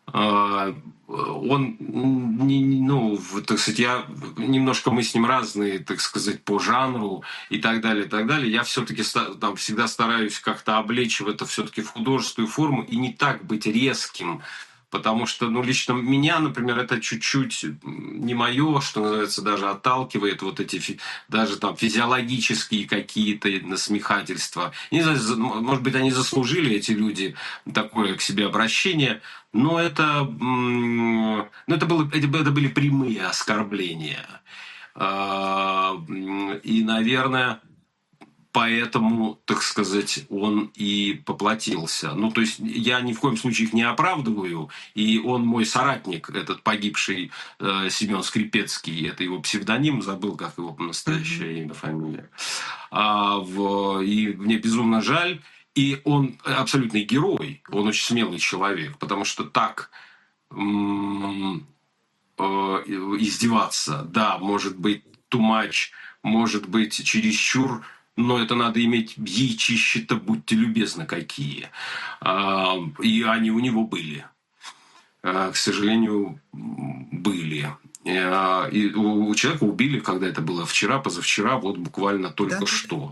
Он, ну, так сказать, я, немножко мы с ним разные, так сказать, по жанру и так далее, и так далее. Я все-таки там всегда стараюсь как-то облечь в это все-таки в художественную форму и не так быть резким. Потому что, ну, лично меня, например, это чуть-чуть не мое, что называется, даже отталкивает вот эти фи- даже там физиологические какие-то насмехательства. Не знаю, может быть, они заслужили, эти люди, такое к себе обращение, но это, ну, это, было, это были прямые оскорбления. И, наверное, поэтому, так сказать, он и поплатился. Ну, то есть я ни в коем случае их не оправдываю, и он мой соратник, этот погибший э, Семен Скрипецкий, это его псевдоним, забыл, как его настоящее mm-hmm. имя, фамилия. А, в, и мне безумно жаль, и он абсолютный герой, он очень смелый человек, потому что так м- э, издеваться, да, может быть, too much, может быть, чересчур, но это надо иметь яичища-то, будьте любезны, какие. И они у него были. К сожалению, были. И у человека убили, когда это было вчера, позавчера, вот буквально только да. что.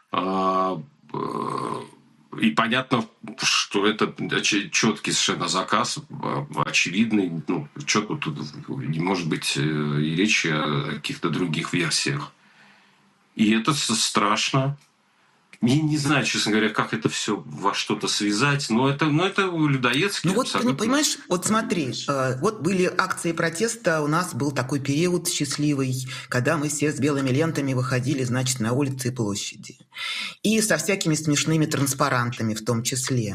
И понятно, что это четкий совершенно заказ, очевидный. Ну, что тут не может быть и речи о каких-то других версиях. И это страшно. Я не знаю, честно говоря, как это все во что-то связать, но это, но это людоедский.
Ну вот, ты понимаешь, вот смотри, вот были акции протеста, у нас был такой период счастливый, когда мы все с белыми лентами выходили, значит, на улицы и площади. И со всякими смешными транспарантами в том числе.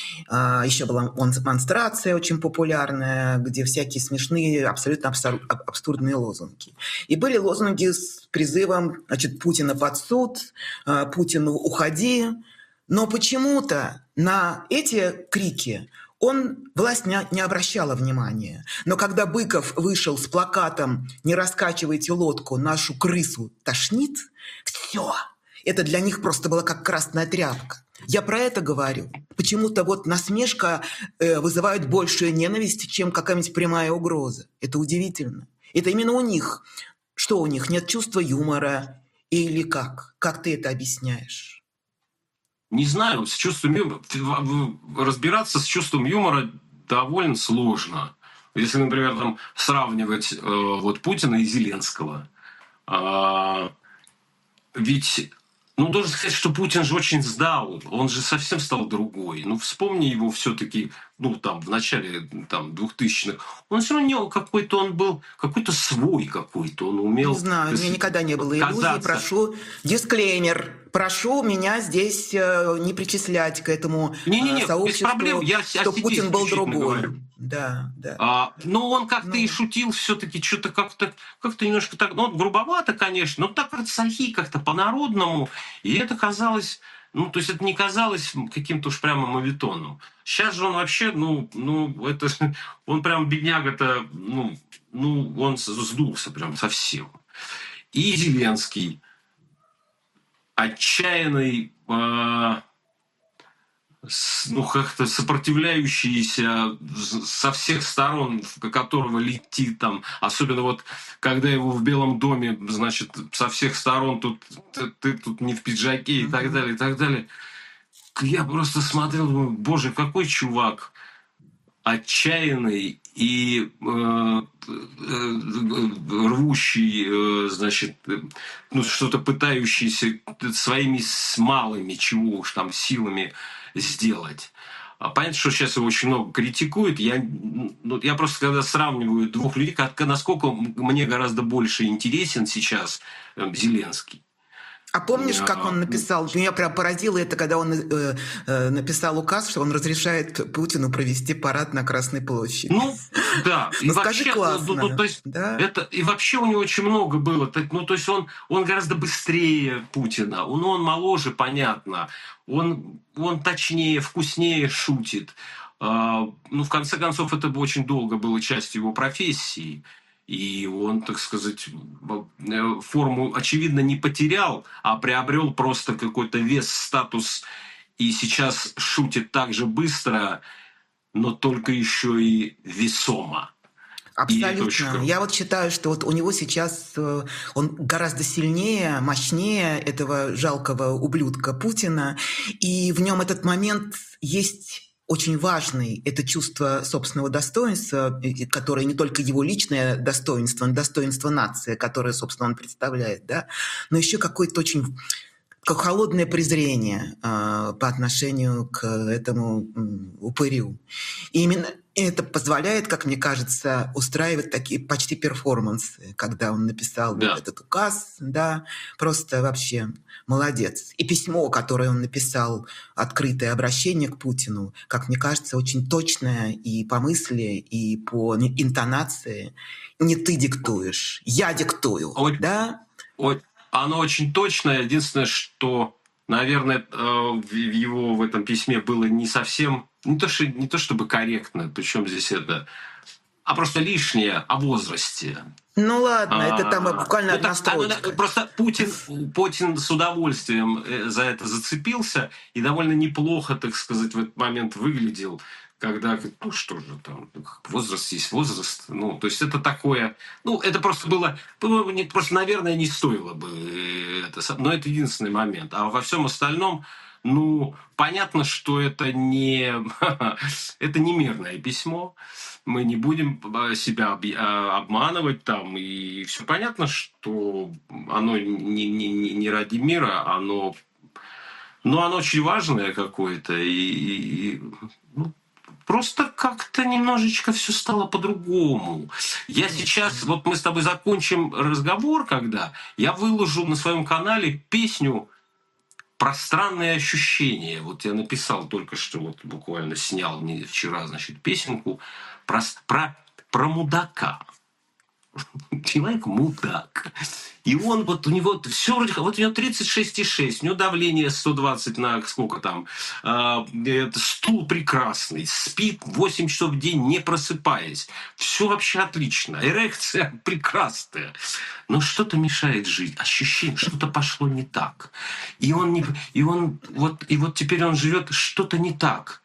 Еще была монстрация очень популярная, где всякие смешные, абсолютно абсурдные лозунги. И были лозунги с призывом, значит, Путина под суд, Путину уходи. Но почему-то на эти крики он, власть не, не обращала внимания. Но когда Быков вышел с плакатом «Не раскачивайте лодку, нашу крысу тошнит», все. Это для них просто было как красная тряпка. Я про это говорю. Почему-то вот насмешка э, вызывает большую ненависть, чем какая-нибудь прямая угроза. Это удивительно. Это именно у них. Что у них? Нет чувства юмора? Или как? Как ты это объясняешь?
Не знаю. С чувством юмора... Разбираться с чувством юмора довольно сложно. Если, например, там, сравнивать э, вот Путина и Зеленского. Э, ведь... Ну, должен сказать, что Путин же очень сдал, он же совсем стал другой. Ну, вспомни его все-таки, ну, там, в начале там, двухтысячных. Он все равно какой-то он был, какой-то свой какой-то, он умел...
Не знаю, у меня никогда не было иллюзий, прошу, дисклеймер, прошу меня здесь э, не причислять к этому
не, не, не,
э, сообществу,
без проблем. Я
что Путин был другой.
Говорю.
Да, да.
А, но он как-то
ну...
и шутил все-таки, что-то как-то, как-то немножко так, ну, грубовато, конечно, но так как-то сахи, как-то по-народному, и это казалось, ну, то есть это не казалось каким-то уж прямо моветоном. Сейчас же он вообще, ну, ну, это, он прям бедняга-то, ну, ну, он сдулся прям совсем. И Зеленский, отчаянный, э, ну, как-то сопротивляющийся со всех сторон, которого летит там, особенно вот, когда его в Белом доме, значит, со всех сторон тут ты, ты тут не в пиджаке и так далее, и так далее. Я просто смотрел, думаю, боже, какой чувак отчаянный и э, э, рвущий, э, значит, ну, что-то пытающийся своими малыми, чего уж там, силами сделать. Понятно, что сейчас его очень много критикуют. Я, ну, я просто когда сравниваю двух людей, как, насколько мне гораздо больше интересен сейчас э, Зеленский.
А помнишь, как он написал? Меня прям поразило это, когда он э, э, написал указ, что он разрешает Путину провести парад на Красной площади.
Ну, да.
Ну, скажи, классно.
Ну, ну, то есть,
да?
это, и вообще у него очень много было. Ну, то есть он, он гораздо быстрее Путина. Он, он моложе, понятно. Он, он точнее, вкуснее шутит. Uh, ну, в конце концов, это бы очень долго было частью его профессии. И он, так сказать, форму, очевидно, не потерял, а приобрел просто какой-то вес, статус. И сейчас шутит так же быстро, но только еще и весомо.
Абсолютно. И Я вот считаю, что вот у него сейчас он гораздо сильнее, мощнее этого жалкого ублюдка Путина. И в нем этот момент есть... очень важный, это чувство собственного достоинства, которое не только его личное достоинство, но достоинство нации, которое, собственно, он представляет, да, но еще какое-то очень как холодное презрение э, по отношению к этому э, упырю. И именно И это позволяет, как мне кажется, устраивать такие почти перформансы, когда он написал вот
Да.
этот указ, да, просто вообще молодец. И письмо, которое он написал, открытое обращение к Путину, как мне кажется, очень точное и по мысли, и по интонации. Не ты диктуешь, я диктую,
Ой,
да?
ой, оно очень точное. Единственное, что, наверное, э, в его в этом письме было не совсем, не то, что, не то чтобы корректно, причем здесь это, а просто лишнее о возрасте.
Ну ладно, это там
А,
буквально
ну,
одна
так, оно,
строчка.
просто Путин, Путин с удовольствием э, за это зацепился и довольно неплохо, так сказать, в этот момент выглядел, когда, ну что же там, возраст есть возраст. Ну, то есть это такое, ну, это просто было, было не, просто, наверное, не стоило бы э, это, но это единственный момент. А во всем остальном, ну, понятно, что это не, это не мирное письмо. Мы не будем себя обманывать там, и все понятно, что оно не, не, не ради мира, оно, но оно очень важное какое-то, и, и ну, просто как-то немножечко все стало по-другому. Я сейчас, вот мы с тобой закончим разговор, когда я выложу на своем канале песню «Пространные ощущения». Вот я написал только что, вот буквально снял вчера, значит, песенку про, про, про мудака. Человек мудак. И он, вот у него все вроде, вот у него тридцать шесть и шесть, у него давление сто двадцать на сколько там, э, стул прекрасный, спит восемь часов в день, не просыпаясь. Все вообще отлично, эрекция прекрасная. Но что-то мешает жить, ощущение, что-то пошло не так. И он, не, и он вот, и вот теперь он живет, что-то не так.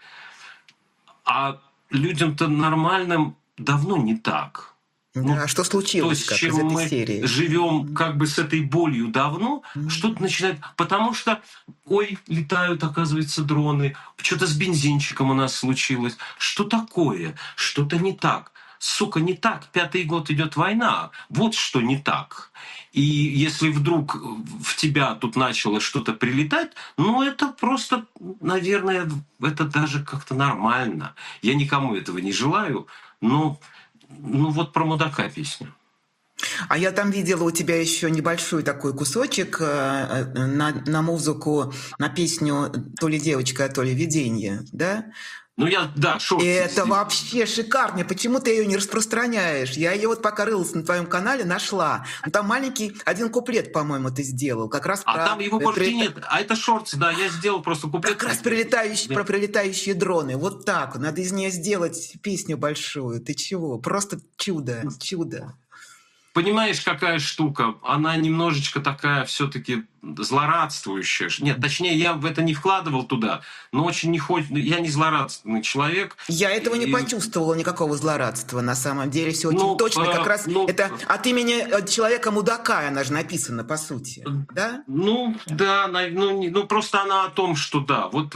А людям-то нормальным давно не так.
Да,
Ну,
что
то,
случилось,
с
как из
чем
этой
мы
серии?
живем как бы с этой болью давно, что-то начинает... Потому что, ой, летают, оказывается, дроны, что-то с бензинчиком у нас случилось. Что такое? Что-то не так. Сука, не так. Пятый год идет война. Вот что не так. И если вдруг в тебя тут начало что-то прилетать, ну это просто, наверное, это даже как-то нормально. Я никому этого не желаю, но... Ну вот про мудака песня.
А я там видела у тебя еще небольшой такой кусочек э, на, на музыку, на песню «То ли девочка, то ли видение», да?
Ну я, да, шорт.
И это вообще шикарно. Почему ты ее не распространяешь? Я ее вот пока рылась на твоем канале, нашла. Ну, там маленький один куплет, по-моему, ты сделал. Как раз
а
про...
там его больше
прилета...
нет. А это шортс, да, я сделал просто куплет.
Как раз прилетающие, про прилетающие дроны. Вот так. Надо из нее сделать песню большую. Ты чего? Просто чудо, чудо.
Понимаешь, какая штука? Она немножечко такая все-таки злорадствующая. Нет, точнее, я в это не вкладывал туда, но очень не хочет. Я не злорадственный человек.
Я этого не
и...
почувствовала, никакого злорадства. На самом деле все
ну,
очень точно.
э,
Как раз
ну,
это от имени человека-мудака она же написана, по сути. Да?
Ну, да, ну, ну просто она о том, что да. Вот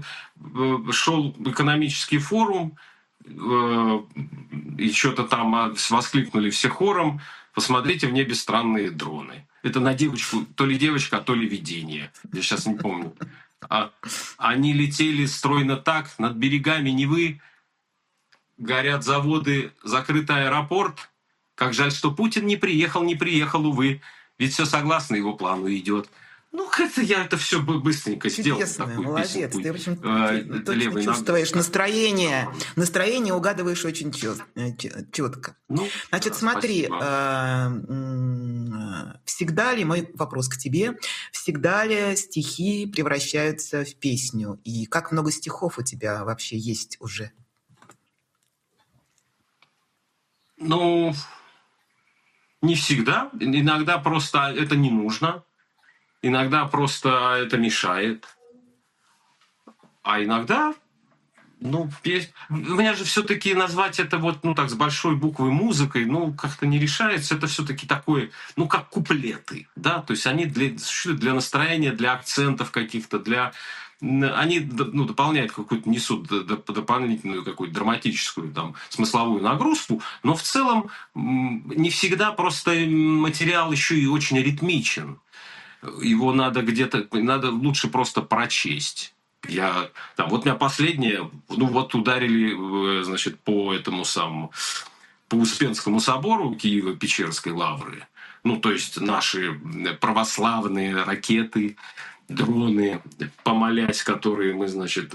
шел экономический форум, и что-то там воскликнули все хором: посмотрите в небе странные дроны. Это на девочку, то ли девочка, а то ли видение. Я сейчас не помню. А, они летели стройно так, над берегами Невы, горят заводы, закрыт аэропорт. Как жаль, что Путин не приехал, не приехал, увы. Ведь все согласно его плану идет. Ну, это я это все быстренько сделал.
Чудесно, молодец.
Песенку,
ты очень
э,
точно чувствуешь настроение. Настроение угадываешь очень четко.
Ну,
Значит,
да,
смотри,
спасибо.
всегда ли, мой вопрос к тебе, всегда ли стихи превращаются в песню? И как много стихов у тебя вообще есть уже?
Ну, не всегда. Иногда просто это не нужно. Иногда просто это мешает. А иногда, ну, пес... у меня же все-таки назвать это вот, ну, так, с большой буквы музыкой, ну, как-то не решается. Это все-таки такое, ну, как куплеты, да, то есть они для, для настроения, для акцентов каких-то, для... Они, ну, дополняют какую-то, несут дополнительную какую-то драматическую, там, смысловую нагрузку, но в целом не всегда просто материал еще и очень ритмичен. Его надо где-то, надо лучше просто прочесть. Я, там, вот меня последнее, ну вот ударили, значит, по этому самому, по Успенскому собору Киево-Печерской лавры. Ну, то есть наши православные ракеты, дроны, помолясь, которые мы, значит,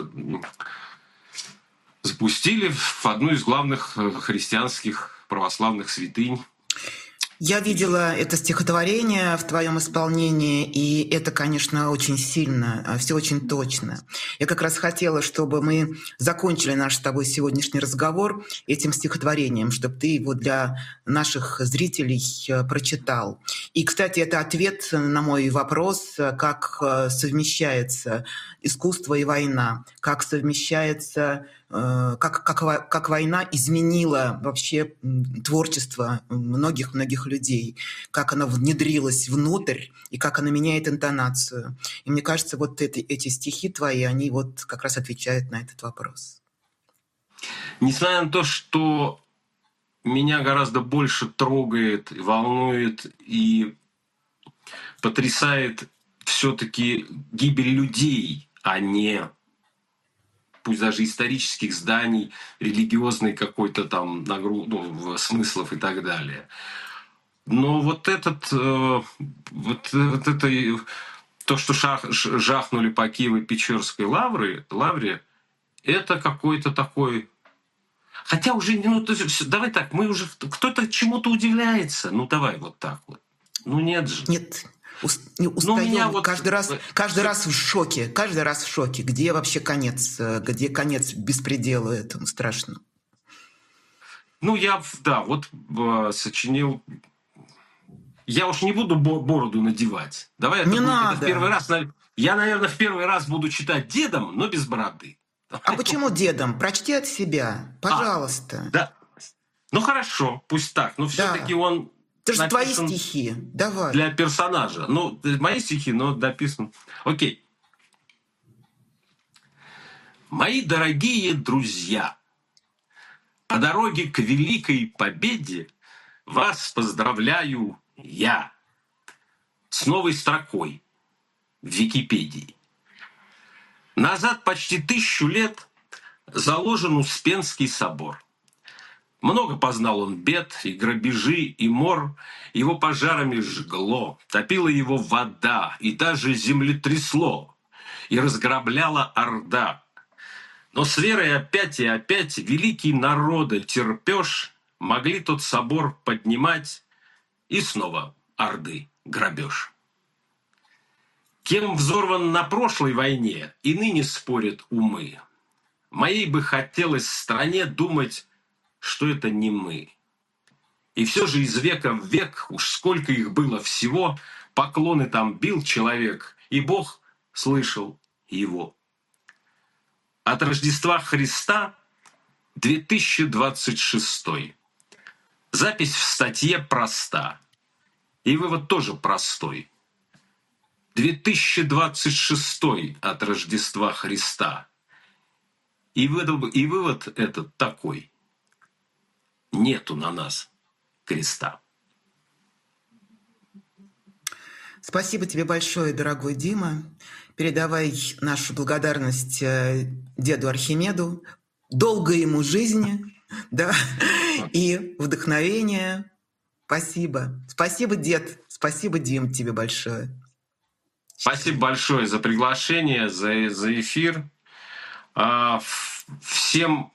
запустили в одну из главных христианских православных святынь.
Я видела это стихотворение в твоем исполнении, и это, конечно, очень сильно, все очень точно. Я как раз хотела, чтобы мы закончили наш с тобой сегодняшний разговор этим стихотворением, чтобы ты его для наших зрителей прочитал. И, кстати, это ответ на мой вопрос, как совмещается искусство и война, как совмещается, как, как, как война изменила вообще творчество многих-многих людей, как она внедрилась внутрь и как она меняет интонацию. И мне кажется, вот эти, эти стихи твои, они вот как раз отвечают на этот вопрос.
Несмотря на то, что меня гораздо больше трогает, волнует и потрясает все-таки гибель людей, а не, пусть даже исторических зданий, религиозной какой-то там нагруз, ну, смыслов и так далее. Но вот этот, э, вот, вот это, то, что шах, жахнули по Киево-Печерской лавре, лавре, это какой-то такой... Хотя уже, ну, то есть, давай так, мы уже, кто-то чему-то удивляется, ну, давай вот так вот. Ну, нет же.
Нет, не устаем, вот каждый раз, каждый раз в шоке, каждый раз в шоке. Где вообще конец, где конец беспределу этому страшному?
Ну, я, да, вот э, сочинил... Я уж не буду бороду надевать. Давай это,
не
будет,
надо.
Это в первый раз... Я, наверное, в первый раз буду читать дедом, но без бороды.
А почему дедом? Прочти от себя, пожалуйста.
А, да. Ну, хорошо, пусть так. Но все-таки да. Он...
Это же твои стихи. Давай.
Для персонажа. Ну, мои стихи, но дописан. Окей. Мои дорогие друзья, по дороге к великой победе вас поздравляю я с новой строкой в Википедии. Назад почти тысячу лет заложен Успенский собор. Много познал он бед, и грабежи, и мор. Его пожарами жгло, топила его вода, и даже землетрясло, и разграбляла орда. Но с верой опять и опять великий народа терпёж могли тот собор поднимать, и снова орды грабеж. Кем взорван на прошлой войне, и ныне спорят умы. Моей бы хотелось стране думать, что это не мы. И все же из века в век, уж сколько их было всего, поклоны там бил человек, и Бог слышал его. От Рождества Христа две тысячи двадцать шестой. Запись в статье проста. И вывод тоже простой. две тысячи двадцать шестой от Рождества Христа. И вывод, и вывод этот такой. Нету на нас креста.
Спасибо тебе большое, дорогой Дима. Передавай нашу благодарность деду Архимеду. Долгой ему жизни, да, и вдохновения. Спасибо. Спасибо, дед. Спасибо, Дим, тебе большое.
Спасибо большое за приглашение, за, за эфир. Всем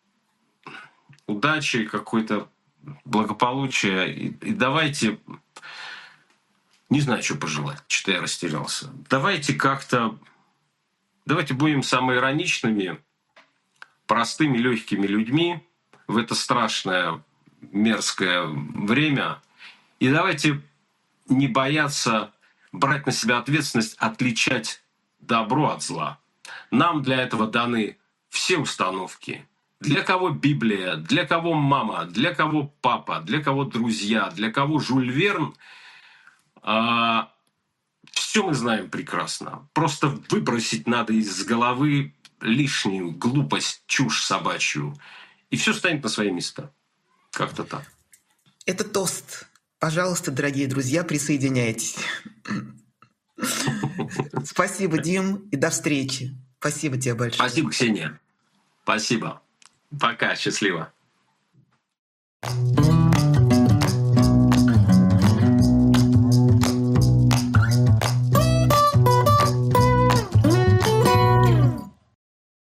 удачи, какой-то благополучия. И, и давайте, не знаю, что пожелать, что-то я растерялся. Давайте как-то, давайте будем самоироничными, простыми, легкими людьми в это страшное, мерзкое время. И давайте не бояться брать на себя ответственность, отличать добро от зла. Нам для этого даны все установки. Для кого Библия, для кого мама, для кого папа, для кого друзья, для кого Жюль Верн. А, все мы знаем прекрасно. Просто выбросить надо из головы лишнюю глупость, чушь собачью. И все станет на свои места. Как-то так.
Это тост. Пожалуйста, дорогие друзья, присоединяйтесь. Спасибо, Дим, и до встречи. Спасибо тебе большое.
Спасибо, Ксения. Спасибо. Пока, счастливо.